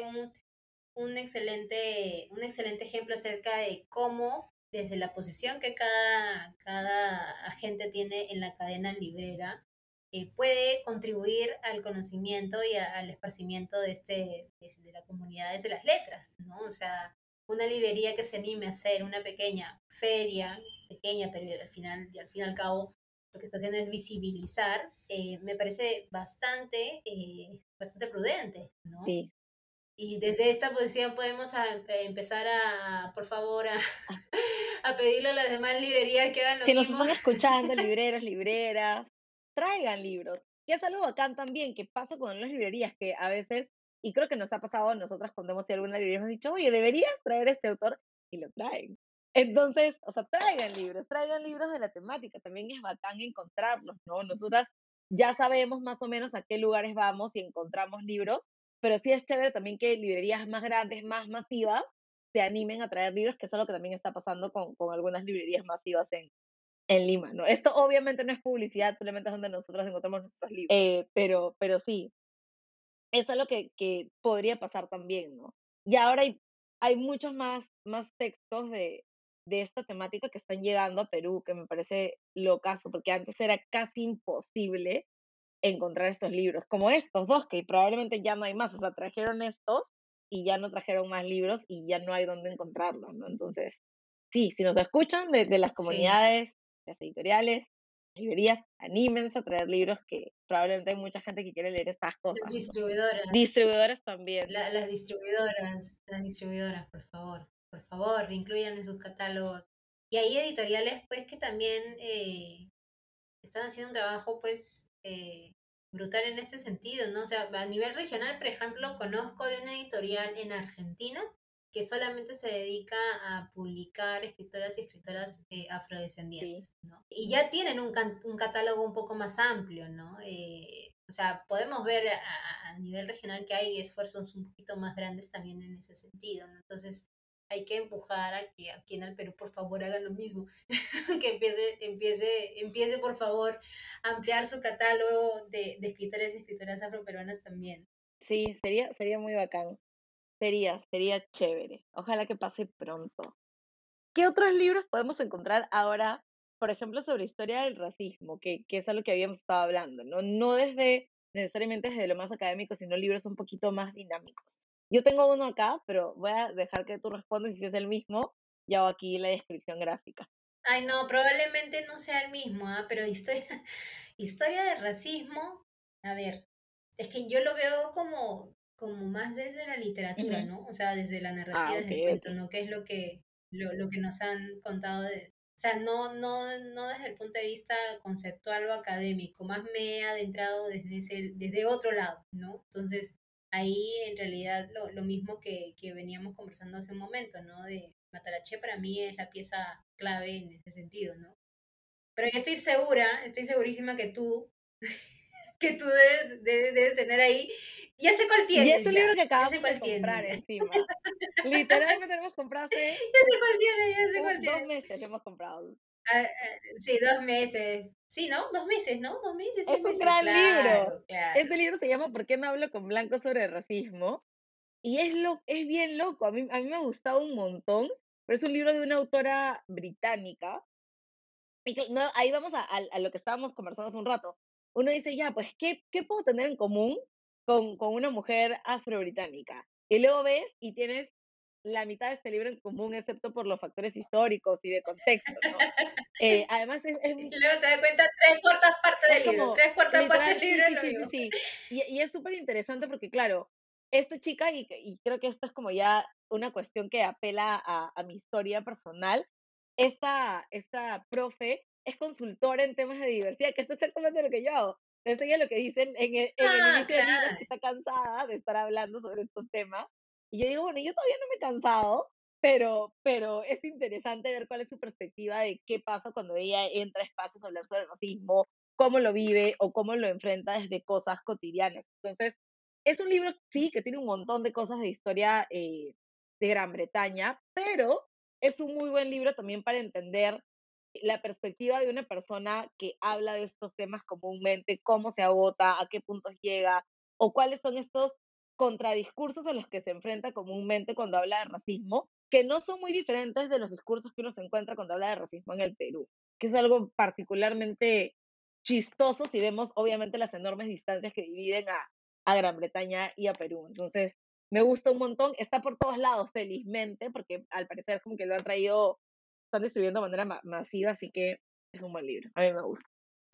Speaker 2: un excelente ejemplo acerca de cómo, desde la posición que cada agente tiene en la cadena librera, puede contribuir al conocimiento y al esparcimiento de la comunidad desde las letras, ¿no? O sea, una librería que se anime a hacer una pequeña feria, pequeña, pero y al fin y al cabo, lo que está haciendo es visibilizar, me parece bastante prudente, ¿no?
Speaker 1: sí.
Speaker 2: Y desde esta posición podemos empezar por favor, a pedirle a las demás librerías que hagan lo
Speaker 1: Si nos
Speaker 2: mismo.
Speaker 1: están escuchando, libreros, libreras, traigan libros. Y es algo bacán también que pasa con las librerías, que a veces, y creo que nos ha pasado a nosotras cuando hemos ido a alguna librería, hemos dicho, oye, deberías traer este autor, y lo traen. Entonces, o sea, traigan libros de la temática, también es bacán encontrarlos, ¿no? Nosotras ya sabemos más o menos a qué lugares vamos y encontramos libros, pero sí es chévere también que librerías más grandes, más masivas, se animen a traer libros, que es algo que también está pasando con algunas librerías masivas en Lima, ¿no? Esto obviamente no es publicidad, solamente es donde nosotros encontramos nuestros libros, pero sí, eso es lo que podría pasar también, ¿no? Y ahora hay muchos más textos de esta temática que están llegando a Perú, que me parece locazo, porque antes era casi imposible encontrar estos libros, como estos dos, que probablemente ya no hay más, o sea, trajeron estos y ya no trajeron más libros y ya no hay dónde encontrarlos, ¿no? Entonces, sí, si nos escuchan de las
Speaker 2: Sí,
Speaker 1: comunidades, las editoriales, librerías, anímense a traer libros que probablemente hay mucha gente que quiere leer estas
Speaker 2: las
Speaker 1: cosas, ¿no?
Speaker 2: distribuidoras,
Speaker 1: Distribuidores también.
Speaker 2: las distribuidoras, por favor, incluyan en sus catálogos. Y hay editoriales, pues, que también están haciendo un trabajo, pues, brutal en este sentido, ¿no? O sea, a nivel regional, por ejemplo, conozco de una editorial en Argentina que solamente se dedica a publicar escritoras y escritoras
Speaker 1: Sí,
Speaker 2: afrodescendientes, ¿no? Y ya tienen un catálogo un poco más amplio, ¿no? O sea, podemos ver a nivel regional que hay esfuerzos un poquito más grandes también en ese sentido, ¿no? Entonces, hay que empujar a que aquí en el Perú, por favor, hagan lo mismo. Que empiece, por favor, a ampliar su catálogo de escritores y escritoras afroperuanas también.
Speaker 1: sí, sería muy bacán. Sería chévere. Ojalá que pase pronto. ¿Qué otros libros podemos encontrar ahora, por ejemplo, sobre historia del racismo, que es algo que habíamos estado hablando, ¿no? No desde necesariamente desde lo más académico, sino libros un poquito más dinámicos. Yo tengo uno acá, pero voy a dejar que tú respondas y si es el mismo, ya hago aquí la descripción gráfica.
Speaker 2: Ay, no, probablemente no sea el mismo, ¿ah? Pero historia, historia de racismo, a ver, es que yo lo veo como más desde la literatura,
Speaker 1: Ujú.
Speaker 2: ¿no? O sea, desde la
Speaker 1: Ah,
Speaker 2: narrativa,
Speaker 1: ok,
Speaker 2: desde el
Speaker 1: ok.
Speaker 2: cuento, ¿no? Que es lo que nos han contado o sea, no desde el punto de vista conceptual o académico, más me he adentrado desde otro lado, ¿no? Entonces, ahí en realidad lo mismo que veníamos conversando hace un momento, ¿no? De Mataraché para mí es la pieza clave en ese sentido, ¿no? Pero yo estoy segurísima que tú debes tener ahí. Ya sé cuál
Speaker 1: Y es
Speaker 2: tienes,
Speaker 1: un libro que
Speaker 2: ya sé
Speaker 1: acabamos de
Speaker 2: cuál
Speaker 1: comprar
Speaker 2: tienes,
Speaker 1: encima. Literalmente lo hemos comprado hace
Speaker 2: ya sé cuál tienes, ya sé cuál
Speaker 1: 2 meses, lo hemos comprado.
Speaker 2: sí, 2 meses. Sí, ¿no? 2 meses, ¿no? 2 meses,
Speaker 1: Es
Speaker 2: tres
Speaker 1: un
Speaker 2: meses.
Speaker 1: gran libro.
Speaker 2: Claro, claro.
Speaker 1: Este libro se llama ¿Por qué no hablo con blanco sobre racismo? Y es bien loco, a mí me ha gustado un montón, pero es un libro de una autora británica. Y que, no, ahí vamos a lo que estábamos conversando hace un rato. Uno dice, ya, pues, ¿qué puedo tener en común con una mujer afrobritánica? Y luego ves y tienes la mitad de este libro en común, excepto por los factores históricos y de contexto, ¿no? Además,
Speaker 2: Y luego te das cuenta, tres cuartas partes
Speaker 1: es
Speaker 2: del libro.
Speaker 1: como,
Speaker 2: Tres cuartas partes
Speaker 1: literal,
Speaker 2: del
Speaker 1: sí,
Speaker 2: libro es
Speaker 1: sí,
Speaker 2: lo
Speaker 1: sí, sí,
Speaker 2: mismo.
Speaker 1: sí. Y es súper interesante porque, claro, esta chica, y creo que esto es como ya una cuestión que apela a mi historia personal, esta profe es consultora en temas de diversidad, que esto es exactamente lo que yo hago. Entonces ella lo que dice en el
Speaker 2: Ah,
Speaker 1: inicio del libro es
Speaker 2: claro.
Speaker 1: que está cansada de estar hablando sobre estos temas. Y yo digo, bueno, yo todavía no me he cansado, pero es interesante ver cuál es su perspectiva de qué pasa cuando ella entra a espacios a hablar sobre el racismo, cómo lo vive o cómo lo enfrenta desde cosas cotidianas. Entonces, es un libro, sí, que tiene un montón de cosas de historia de Gran Bretaña, pero es un muy buen libro también para entender la perspectiva de una persona que habla de estos temas comúnmente, cómo se agota, a qué puntos llega, o cuáles son estos contradiscursos a los que se enfrenta comúnmente cuando habla de racismo, que no son muy diferentes de los discursos que uno se encuentra cuando habla de racismo en el Perú, que es algo particularmente chistoso si vemos obviamente las enormes distancias que dividen a Gran Bretaña y a Perú. Entonces, me gusta un montón, está por todos lados, felizmente, porque al parecer como que lo han traído, están distribuyendo de manera masiva, así que es un buen libro, a mí me gusta.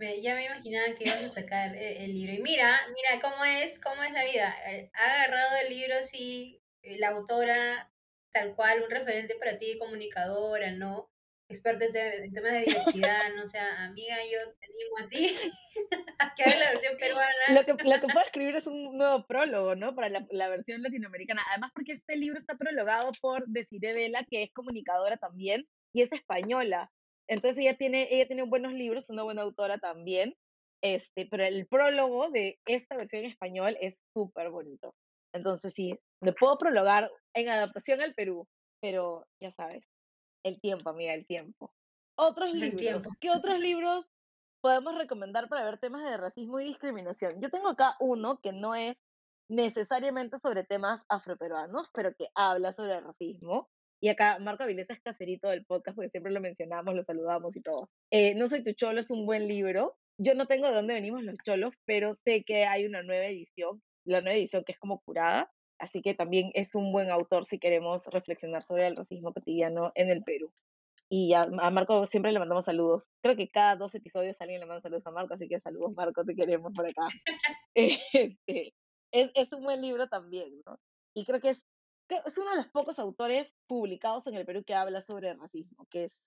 Speaker 2: Ya me imaginaba que ibas a sacar el libro. Y mira cómo es la vida. Ha agarrado el libro así, la autora, tal cual, un referente para ti, comunicadora, ¿no? Experta en temas de diversidad, ¿no? O sea, amiga, yo te animo a ti a que hagas la versión peruana.
Speaker 1: Lo que puedo escribir es un nuevo prólogo, ¿no? Para la versión latinoamericana. Además, porque este libro está prologado por Desiree Vela, que es comunicadora también, y es española. Entonces ella tiene buenos libros, una buena autora también. Pero el prólogo de esta versión en español es súper bonito. Entonces sí, me puedo prologar en adaptación al Perú, pero ya sabes, el tiempo, amiga, el tiempo. Otros
Speaker 2: El
Speaker 1: libros.
Speaker 2: tiempo.
Speaker 1: ¿Qué otros libros podemos recomendar para ver temas de racismo y discriminación? Yo tengo acá uno que no es necesariamente sobre temas afroperuanos, pero que habla sobre el racismo. Y acá Marco Avilés es caserito del podcast porque siempre lo mencionamos, lo saludamos y todo. No soy tu cholo es un buen libro. Yo no tengo de dónde venimos los cholos, pero sé que hay una nueva edición, la nueva edición que es como curada, así que también es un buen autor si queremos reflexionar sobre el racismo cotidiano en el Perú. Y a Marco siempre le mandamos saludos. Creo que cada 2 episodios alguien le manda saludos a Marco, así que saludos Marco, te queremos por acá. Este, es un buen libro también, ¿no? Y que es uno de los pocos autores publicados en el Perú que habla sobre el racismo,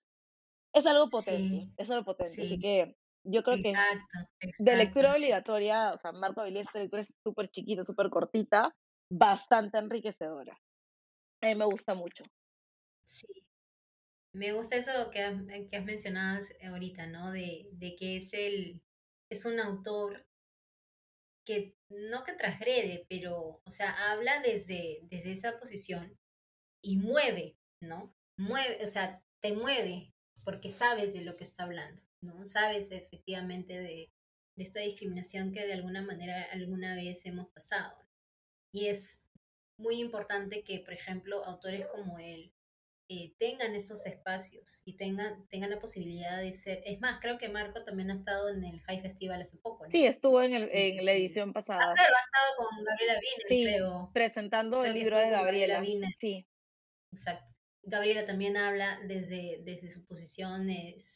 Speaker 2: Sí,
Speaker 1: es algo potente. Así
Speaker 2: sí,
Speaker 1: que yo creo que
Speaker 2: exacto,
Speaker 1: de
Speaker 2: exacto.
Speaker 1: lectura obligatoria, o sea, Marco Avilés, esta lectura es súper chiquita, súper cortita, bastante enriquecedora. A mí me gusta mucho.
Speaker 2: Sí. Me gusta eso que has mencionado ahorita, ¿no? De que es un autor que no que transgrede, pero, o sea, habla desde esa posición y mueve, ¿no? Mueve, o sea, te mueve porque sabes de lo que está hablando, ¿no? Sabes efectivamente de esta discriminación que de alguna manera alguna vez hemos pasado. Y es muy importante que, por ejemplo, autores como él tengan esos espacios y tengan la posibilidad de ser. Es más, creo que Marco también ha estado en el High Festival hace poco,
Speaker 1: Sí,
Speaker 2: ¿no?
Speaker 1: estuvo
Speaker 2: Sí,
Speaker 1: en la
Speaker 2: sí.
Speaker 1: edición
Speaker 2: Ah,
Speaker 1: pasada.
Speaker 2: claro, ha estado con Gabriela Wiener,
Speaker 1: Sí,
Speaker 2: creo.
Speaker 1: presentando el
Speaker 2: Creo que
Speaker 1: libro
Speaker 2: estuvo
Speaker 1: de
Speaker 2: con Gabriela
Speaker 1: Gabriela.
Speaker 2: Wiener,
Speaker 1: Sí,
Speaker 2: exacto. Gabriela también habla desde su posición,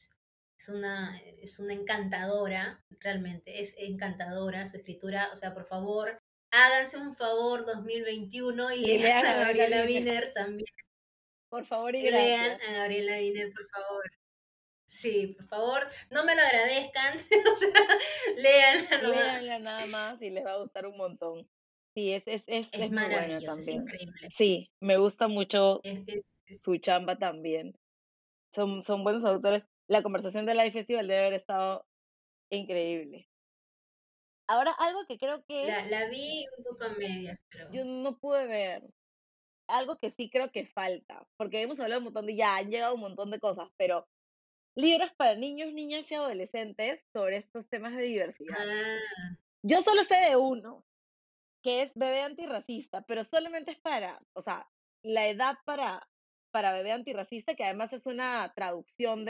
Speaker 2: es una encantadora, realmente, es encantadora su escritura. O sea, por favor, háganse un favor 2021 y
Speaker 1: y
Speaker 2: lean
Speaker 1: lean a
Speaker 2: a
Speaker 1: Gabriela
Speaker 2: Gabriela
Speaker 1: Wiener,
Speaker 2: Wiener también.
Speaker 1: por favor y
Speaker 2: Lean
Speaker 1: gracias.
Speaker 2: a Gabriela Wiener, por favor. Sí, por favor, no me lo agradezcan, o sea, léanla
Speaker 1: Léanla
Speaker 2: nomás.
Speaker 1: nada más y les va a gustar un montón. Sí,
Speaker 2: Es
Speaker 1: es muy buena
Speaker 2: maravilloso, es
Speaker 1: también.
Speaker 2: increíble.
Speaker 1: Sí, me gusta mucho
Speaker 2: Es
Speaker 1: su chamba también. Son buenos autores. La conversación del Live Festival debe haber estado increíble. Ahora, algo que creo que
Speaker 2: la vi un poco a medias, pero
Speaker 1: yo no pude ver, algo que sí creo que falta, porque hemos hablado un montón de, ya han llegado un montón de cosas, pero libros para niños, niñas y adolescentes sobre estos temas de diversidad.
Speaker 2: ah,
Speaker 1: Yo solo sé de uno, que es Bebé Antirracista, pero solamente es o sea, la edad para Bebé Antirracista, que además es una traducción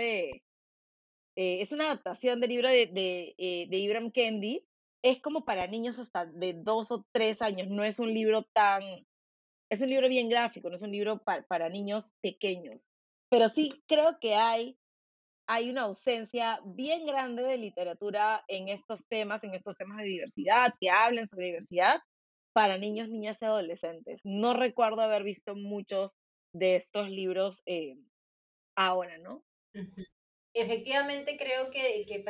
Speaker 1: es una adaptación del libro de Ibram Kendi, es como para niños hasta de 2 o 3 años, no es un libro es un libro bien gráfico, no es un libro para niños pequeños, pero sí creo que hay una ausencia bien grande de literatura en estos temas de diversidad, que hablen sobre diversidad para niños, niñas y adolescentes. No recuerdo haber visto muchos de estos libros ahora, ¿no?
Speaker 2: ujú. Efectivamente creo que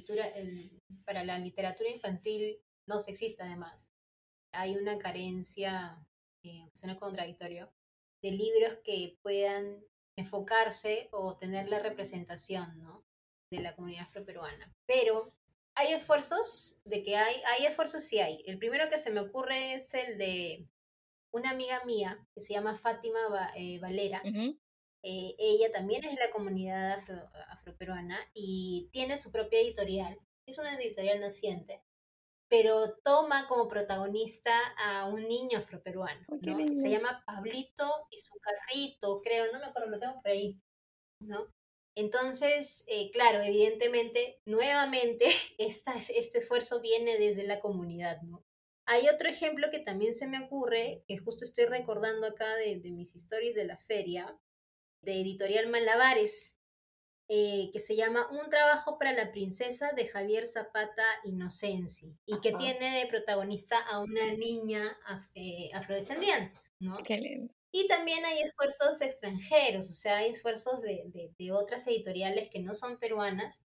Speaker 2: para la literatura infantil no sexista además. Hay una carencia, suena contradictorio, de libros que puedan enfocarse o tener la representación, ¿no? De la comunidad afroperuana. Pero hay esfuerzos, hay esfuerzos sí hay. El primero que se me ocurre es el de una amiga mía que se llama Fátima Valera.
Speaker 1: Ujú.
Speaker 2: Ella también es de la comunidad afroperuana y tiene su propia editorial. Es una editorial naciente, pero toma como protagonista a un niño afroperuano,
Speaker 1: Ay, qué
Speaker 2: ¿no? Se
Speaker 1: lindo.
Speaker 2: llama Pablito y su carrito, creo, no me acuerdo, lo tengo por ahí, ¿no? Entonces, claro, evidentemente, nuevamente, este esfuerzo viene desde la comunidad, ¿no? Hay otro ejemplo que también se me ocurre, que justo estoy recordando acá de mis stories de la feria, de Editorial Malabares. que se llama Un trabajo para la princesa de Javier Zapata Innocenzi y que
Speaker 1: Ajá,
Speaker 2: tiene de protagonista a una niña afrodescendiente, ¿no?
Speaker 1: qué lindo.
Speaker 2: Y también hay esfuerzos extranjeros, o sea, hay esfuerzos de otras editoriales que no son peruanas,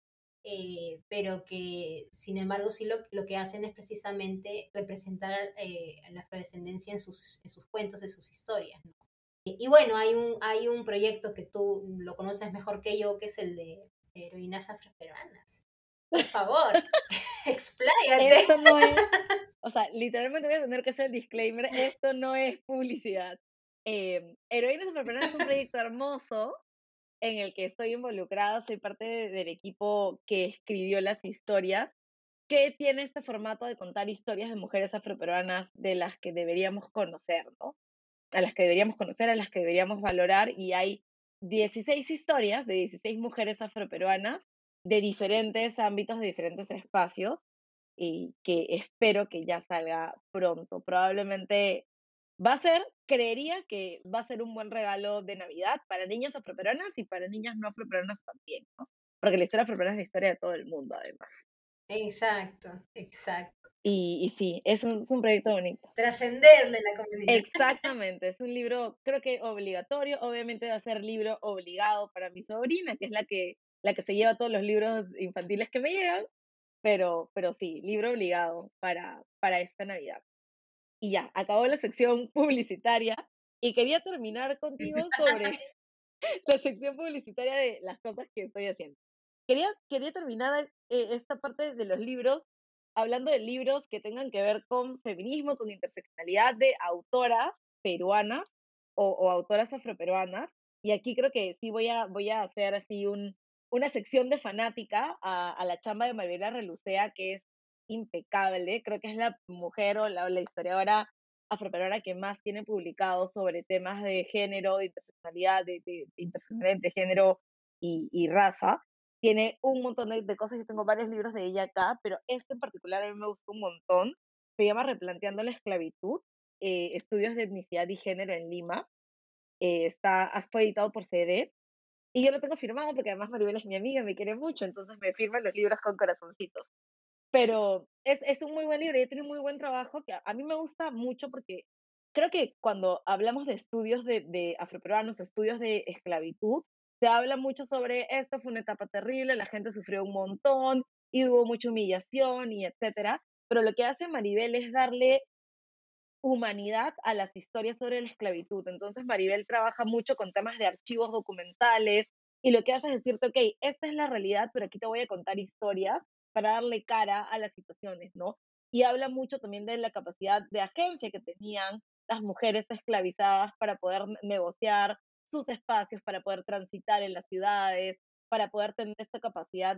Speaker 2: pero que sin embargo sí lo que hacen es precisamente representar a la afrodescendencia en sus cuentos, en sus historias, ¿no? Y bueno, hay un proyecto que tú lo conoces mejor que yo, que es el de heroínas afroperuanas. Por favor, expláyate.
Speaker 1: Esto no es, o sea, literalmente voy a tener que hacer el disclaimer, esto no es publicidad. Heroínas Superplanas es un proyecto hermoso en el que estoy involucrada, soy parte del equipo que escribió las historias, que tiene este formato de contar historias de mujeres afroperuanas de las que deberíamos conocer, ¿no? A las que deberíamos conocer, a las que deberíamos valorar, y hay 16 historias de 16 mujeres afroperuanas de diferentes ámbitos, de diferentes espacios, y que espero que ya salga pronto. Probablemente va a ser, creería que va a ser un buen regalo de Navidad para niñas afroperuanas y para niñas no afroperuanas también, ¿no? Porque la historia afroperuana es la historia de todo el mundo, además.
Speaker 2: Exacto, exacto.
Speaker 1: Y sí, es un proyecto bonito.
Speaker 2: Trascenderle la comunidad.
Speaker 1: Exactamente, es un libro, creo que obligatorio, obviamente va a ser libro obligado para mi sobrina, que es la que se lleva todos los libros infantiles que me llegan, pero sí, libro obligado para esta Navidad. Y ya, acabó la sección publicitaria y quería terminar contigo sobre la sección publicitaria de las cosas que estoy haciendo. Quería terminar esta parte de los libros hablando de libros que tengan que ver con feminismo, con interseccionalidad de autoras peruanas o autoras afroperuanas. Y aquí creo que sí voy a hacer así una sección de fanática a la chamba de Mariela Relucea, que es impecable. Creo que es la mujer o la historiadora afroperuana que más tiene publicado sobre temas de género, de interseccionalidad, de interseccionalidad de género y raza. Tiene un montón de cosas, yo tengo varios libros de ella acá, pero este en particular a mí me gustó un montón. Se llama Replanteando la esclavitud, estudios de etnicidad y género en Lima. Fue editado por CD y yo lo tengo firmado porque además Maribel es mi amiga, me quiere mucho, entonces me firman los libros con corazoncitos. Pero es un muy buen libro, ella tiene un muy buen trabajo que a mí me gusta mucho porque creo que cuando hablamos de estudios de afroperuanos, estudios de esclavitud, se habla mucho sobre esto fue una etapa terrible, la gente sufrió un montón y hubo mucha humillación y etcétera, pero lo que hace Maribel es darle humanidad a las historias sobre la esclavitud. Entonces Maribel trabaja mucho con temas de archivos documentales y lo que hace es decirte, ok, esta es la realidad, pero aquí te voy a contar historias para darle cara a las situaciones, ¿no? Y habla mucho también de la capacidad de agencia que tenían las mujeres esclavizadas para poder negociar sus espacios, para poder transitar en las ciudades, para poder tener esta capacidad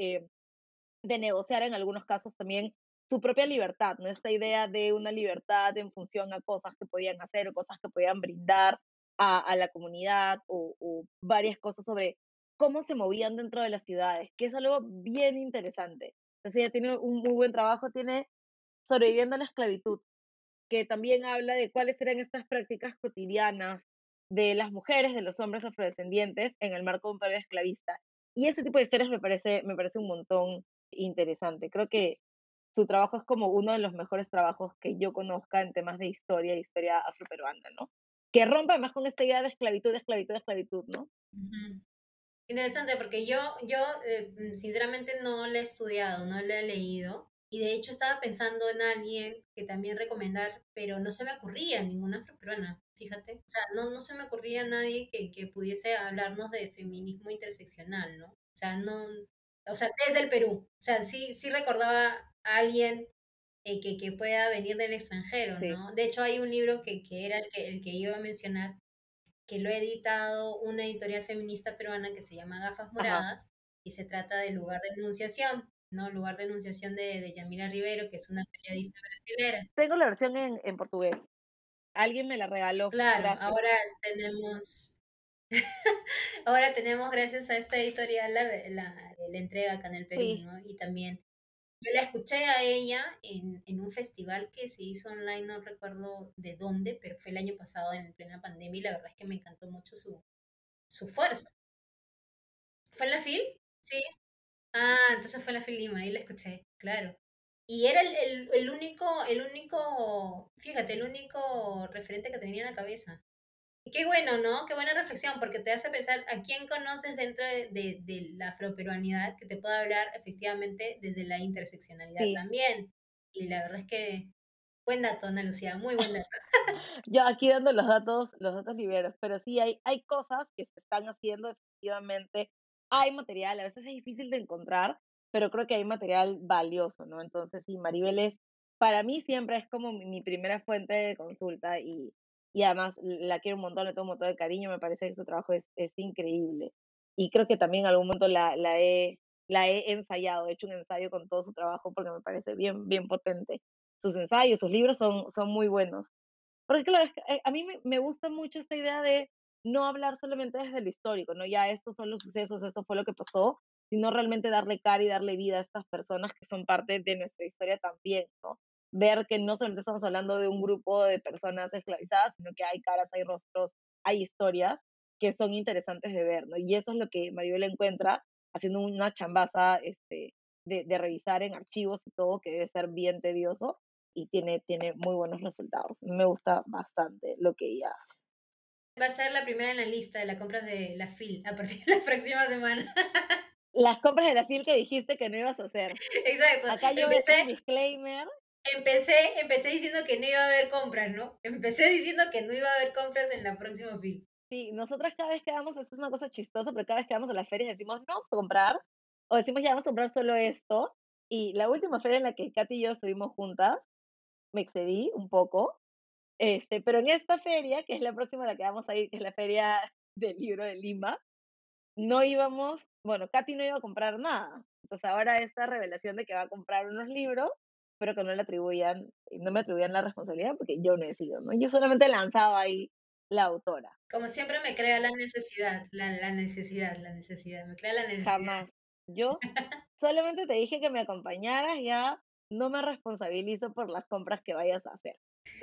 Speaker 1: de negociar en algunos casos también su propia libertad, ¿no? Esta idea de una libertad en función a cosas que podían hacer o cosas que podían brindar a la comunidad o varias cosas sobre cómo se movían dentro de las ciudades, que es algo bien interesante. Entonces ella tiene un muy buen trabajo, tiene Sobreviviendo a la esclavitud, que también habla de cuáles eran estas prácticas cotidianas de las mujeres, de los hombres afrodescendientes en el marco de un periodo esclavista. Y ese tipo de historias me parece un montón interesante. Creo que su trabajo es como uno de los mejores trabajos que yo conozca en temas de historia y historia afroperuana, ¿no? Que rompe además con esta idea de esclavitud, de esclavitud, de esclavitud, ¿no?
Speaker 2: Ujú. Interesante, porque yo sinceramente no le he estudiado, no le he leído. Y de hecho estaba pensando en alguien que también recomendar, pero no se me ocurría ninguna afroperuana, fíjate. O sea, no se me ocurría nadie que pudiese hablarnos de feminismo interseccional, ¿no? O sea, no, o sea, desde el Perú. O sea, sí recordaba a alguien que pueda venir del extranjero,
Speaker 1: Sí,
Speaker 2: ¿no? De hecho, hay un libro que era el que iba a mencionar, que lo ha editado una editorial feminista peruana que se llama Gafas
Speaker 1: ajá.
Speaker 2: Moradas, y se trata de Lugar de Enunciación, ¿no? Lugar de Enunciación de Yamila Rivero, que es una periodista brasilera.
Speaker 1: Tengo la versión en portugués. Alguien me la regaló.
Speaker 2: Claro,
Speaker 1: Gracias.
Speaker 2: tenemos, ahora tenemos gracias a esta editorial la entrega acá en el Perú,
Speaker 1: Sí,
Speaker 2: ¿no? Y también yo la escuché a ella en un festival que se hizo online, no recuerdo de dónde, pero fue el año pasado en plena pandemia y la verdad es que me encantó mucho su fuerza. ¿Fue en la FIL? Sí. Ah, entonces fue en la FIL Lima, ahí la escuché, claro. Y era fíjate, el único referente que tenía en la cabeza. Y qué bueno, ¿no? Qué buena reflexión, porque te hace pensar a quién conoces dentro de la afroperuanidad que te pueda hablar efectivamente desde la interseccionalidad
Speaker 1: Sí,
Speaker 2: también. Y la verdad es que buen dato, Ana Lucía, muy buen dato.
Speaker 1: yo aquí dando los datos liberos, pero sí hay cosas que se están haciendo efectivamente. Hay material, a veces es difícil de encontrar, pero creo que hay material valioso, ¿no? Entonces, sí, Maribel es, para mí siempre es como mi primera fuente de consulta y además la quiero un montón, le tengo un montón de cariño, me parece que su trabajo es increíble. Y creo que también en algún momento la he ensayado, he hecho un ensayo con todo su trabajo porque me parece bien, bien potente. Sus ensayos, sus libros son muy buenos. Porque claro, es que, a mí me gusta mucho esta idea de no hablar solamente desde lo histórico, ¿no? Ya estos son los sucesos, esto fue lo que pasó, sino realmente darle cara y darle vida a estas personas que son parte de nuestra historia también, ¿no? Ver que no solamente estamos hablando de un grupo de personas esclavizadas, sino que hay caras, hay rostros, hay historias que son interesantes de ver, ¿no? Y eso es lo que Maribel encuentra haciendo una chambaza de revisar en archivos y todo, que debe ser bien tedioso, y tiene muy buenos resultados. Me gusta bastante lo que ella hace.
Speaker 2: Va a ser la primera en la lista de las compras de la FIL a partir de la próxima semana.
Speaker 1: Las compras de la FIL que dijiste que no ibas a hacer.
Speaker 2: Exacto.
Speaker 1: Acá yo voy a hacer un disclaimer.
Speaker 2: Empecé diciendo que no iba a haber compras, ¿no? Empecé diciendo que no iba a haber compras en la próxima FIL.
Speaker 1: Sí, nosotras cada vez que vamos, esto es una cosa chistosa, pero cada vez que vamos a las ferias decimos, no vamos a comprar, o decimos, ya vamos a comprar solo esto. Y la última feria en la que Katy y yo estuvimos juntas, me excedí un poco, pero en esta feria, que es la próxima a la que vamos a ir, que es la feria del libro de Lima, no íbamos, bueno, Katy no iba a comprar nada. Entonces ahora esta revelación de que va a comprar unos libros, pero que no le atribuían, no me atribuían la responsabilidad porque yo no he sido, ¿no? Yo solamente lanzaba ahí la autora,
Speaker 2: Como siempre me crea la necesidad, la necesidad, me crea la necesidad.
Speaker 1: jamás. Yo solamente te dije que me acompañaras, ya no me responsabilizo por las compras que vayas a hacer.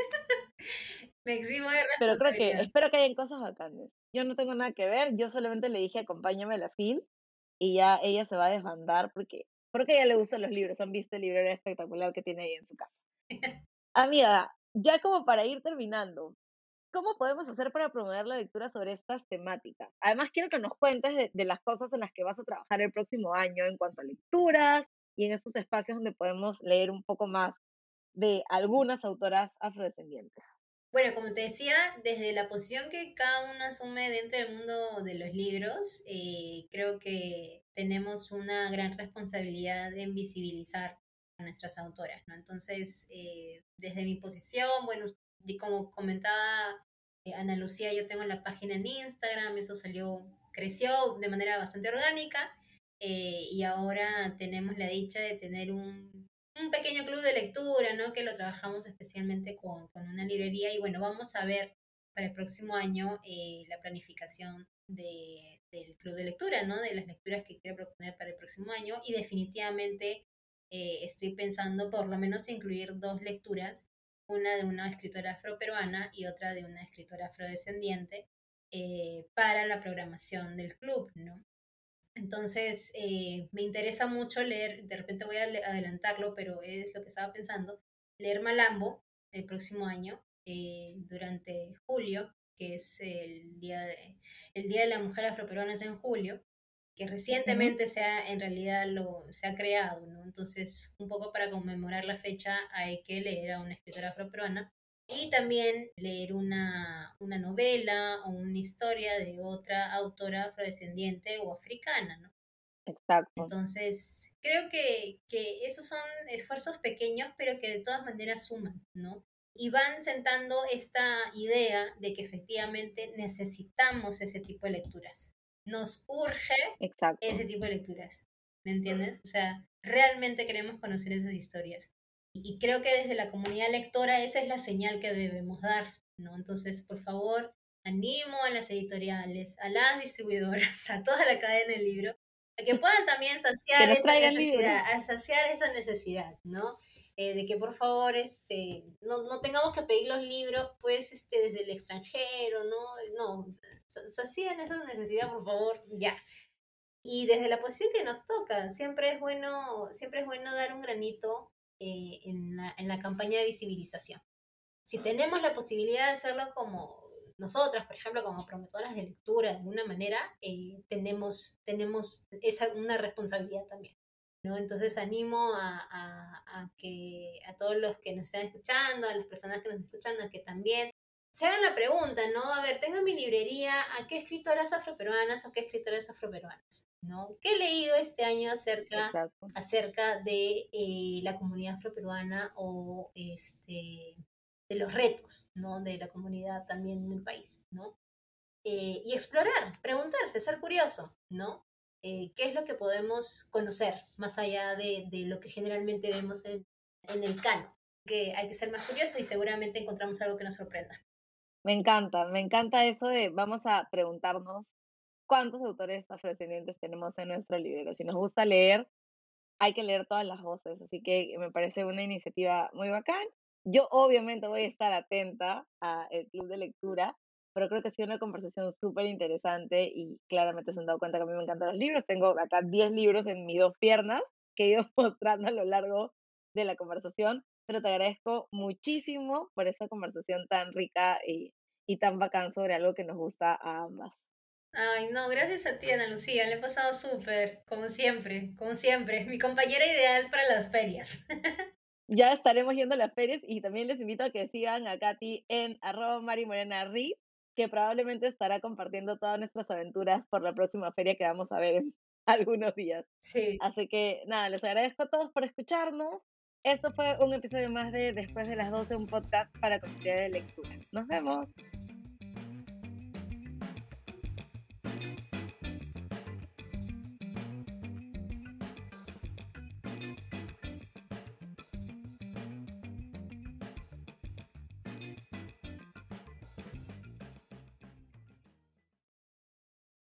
Speaker 2: Me eximo de
Speaker 1: Pero creo que,
Speaker 2: responsabilidad.
Speaker 1: espero que hayan cosas bacanas. Yo no tengo nada que ver, yo solamente le dije acompáñame a la FIL y ya ella se va a desbandar porque a ella le gustan los libros. Han visto el librero espectacular que tiene ahí en su casa. Amiga, ya como para ir terminando, ¿cómo podemos hacer para promover la lectura sobre estas temáticas? Además, quiero que nos cuentes de las cosas en las que vas a trabajar el próximo año en cuanto a lecturas y en estos espacios donde podemos leer un poco más de algunas autoras afrodescendientes.
Speaker 2: Bueno, como te decía, desde la posición que cada uno asume dentro del mundo de los libros, creo que tenemos una gran responsabilidad en visibilizar a nuestras autoras, ¿no? Entonces, desde mi posición, bueno, y como comentaba Ana Lucía, yo tengo la página en Instagram, eso creció de manera bastante orgánica, y ahora tenemos la dicha de tener un pequeño club de lectura, ¿no? Que lo trabajamos especialmente con una librería y bueno, vamos a ver para el próximo año la planificación del club de lectura, ¿no? De las lecturas que quiero proponer para el próximo año y definitivamente estoy pensando por lo menos incluir dos lecturas, una de una escritora afroperuana y otra de una escritora afrodescendiente para la programación del club, ¿no? Entonces, me interesa mucho leer, de repente voy a adelantarlo, pero es lo que estaba pensando, leer Malambo el próximo año, durante julio, que es el día de la Mujer Afroperuana es en julio, que
Speaker 1: Ujú.
Speaker 2: recientemente en realidad se ha creado, ¿no? Entonces, un poco para conmemorar la fecha hay que leer a una escritora afroperuana y también leer una novela o una historia de otra autora afrodescendiente o africana, ¿no?
Speaker 1: Exacto.
Speaker 2: Entonces, creo que esos son esfuerzos pequeños, pero que de todas maneras suman, ¿no? Y van sentando esta idea de que efectivamente necesitamos ese tipo de lecturas. Nos urge ese
Speaker 1: Exacto.
Speaker 2: tipo de lecturas, ¿me entiendes? O sea, realmente queremos conocer esas historias. Y creo que desde la comunidad lectora esa es la señal que debemos dar, ¿no? Entonces, por favor, animo a las editoriales, a las distribuidoras, a toda la cadena del libro a que puedan también
Speaker 1: Que
Speaker 2: saciar
Speaker 1: nos
Speaker 2: esa
Speaker 1: traigan libros.
Speaker 2: necesidad, a saciar esa necesidad, ¿no? De que por favor no tengamos que pedir los libros pues desde el extranjero, ¿no? No, sacien esa necesidad por favor ya. y desde la posición que nos toca. Siempre es bueno dar un granito en la campaña de visibilización. Si tenemos la posibilidad de hacerlo como nosotras, por ejemplo, como promotoras de lectura, de alguna manera, tenemos esa, una responsabilidad también, ¿no? Entonces animo a que a todos los que nos están escuchando, a las personas que nos escuchan, a que también se hagan la pregunta, ¿no? A ver, tengo en mi librería a qué escritoras afroperuanas o qué escritores afroperuanos, ¿no? ¿Qué he leído este año
Speaker 1: Exacto.
Speaker 2: acerca de la comunidad afroperuana o de los retos, ¿no? De la comunidad también en el país, ¿no? Y explorar, preguntarse, ser curioso, ¿no? ¿Qué es lo que podemos conocer más allá de lo que generalmente vemos en el canon? Que hay que ser más curioso y seguramente encontramos algo que nos sorprenda.
Speaker 1: Me encanta eso de vamos a preguntarnos cuántos autores afrodescendientes tenemos en nuestro libro. Si nos gusta leer, hay que leer todas las voces, así que me parece una iniciativa muy bacán. Yo obviamente voy a estar atenta al club de lectura, pero creo que ha sido una conversación súper interesante y claramente se han dado cuenta que a mí me encantan los libros. Tengo acá 10 libros en mis dos piernas que he ido mostrando a lo largo de la conversación, pero te agradezco muchísimo por esta conversación tan rica y tan bacán sobre algo que nos gusta a ambas.
Speaker 2: Ay, no, gracias a ti, Ana Lucía, le he pasado súper, como siempre, mi compañera ideal para las ferias.
Speaker 1: Ya estaremos yendo a las ferias y también les invito a que sigan a Katy en @MariMorenaRi, que probablemente estará compartiendo todas nuestras aventuras por la próxima feria que vamos a ver en algunos días.
Speaker 2: Sí.
Speaker 1: Así que nada, les agradezco a todos por escucharnos. Esto fue un episodio más de Después de las 12, un podcast para comunidad de lectura. Nos vemos.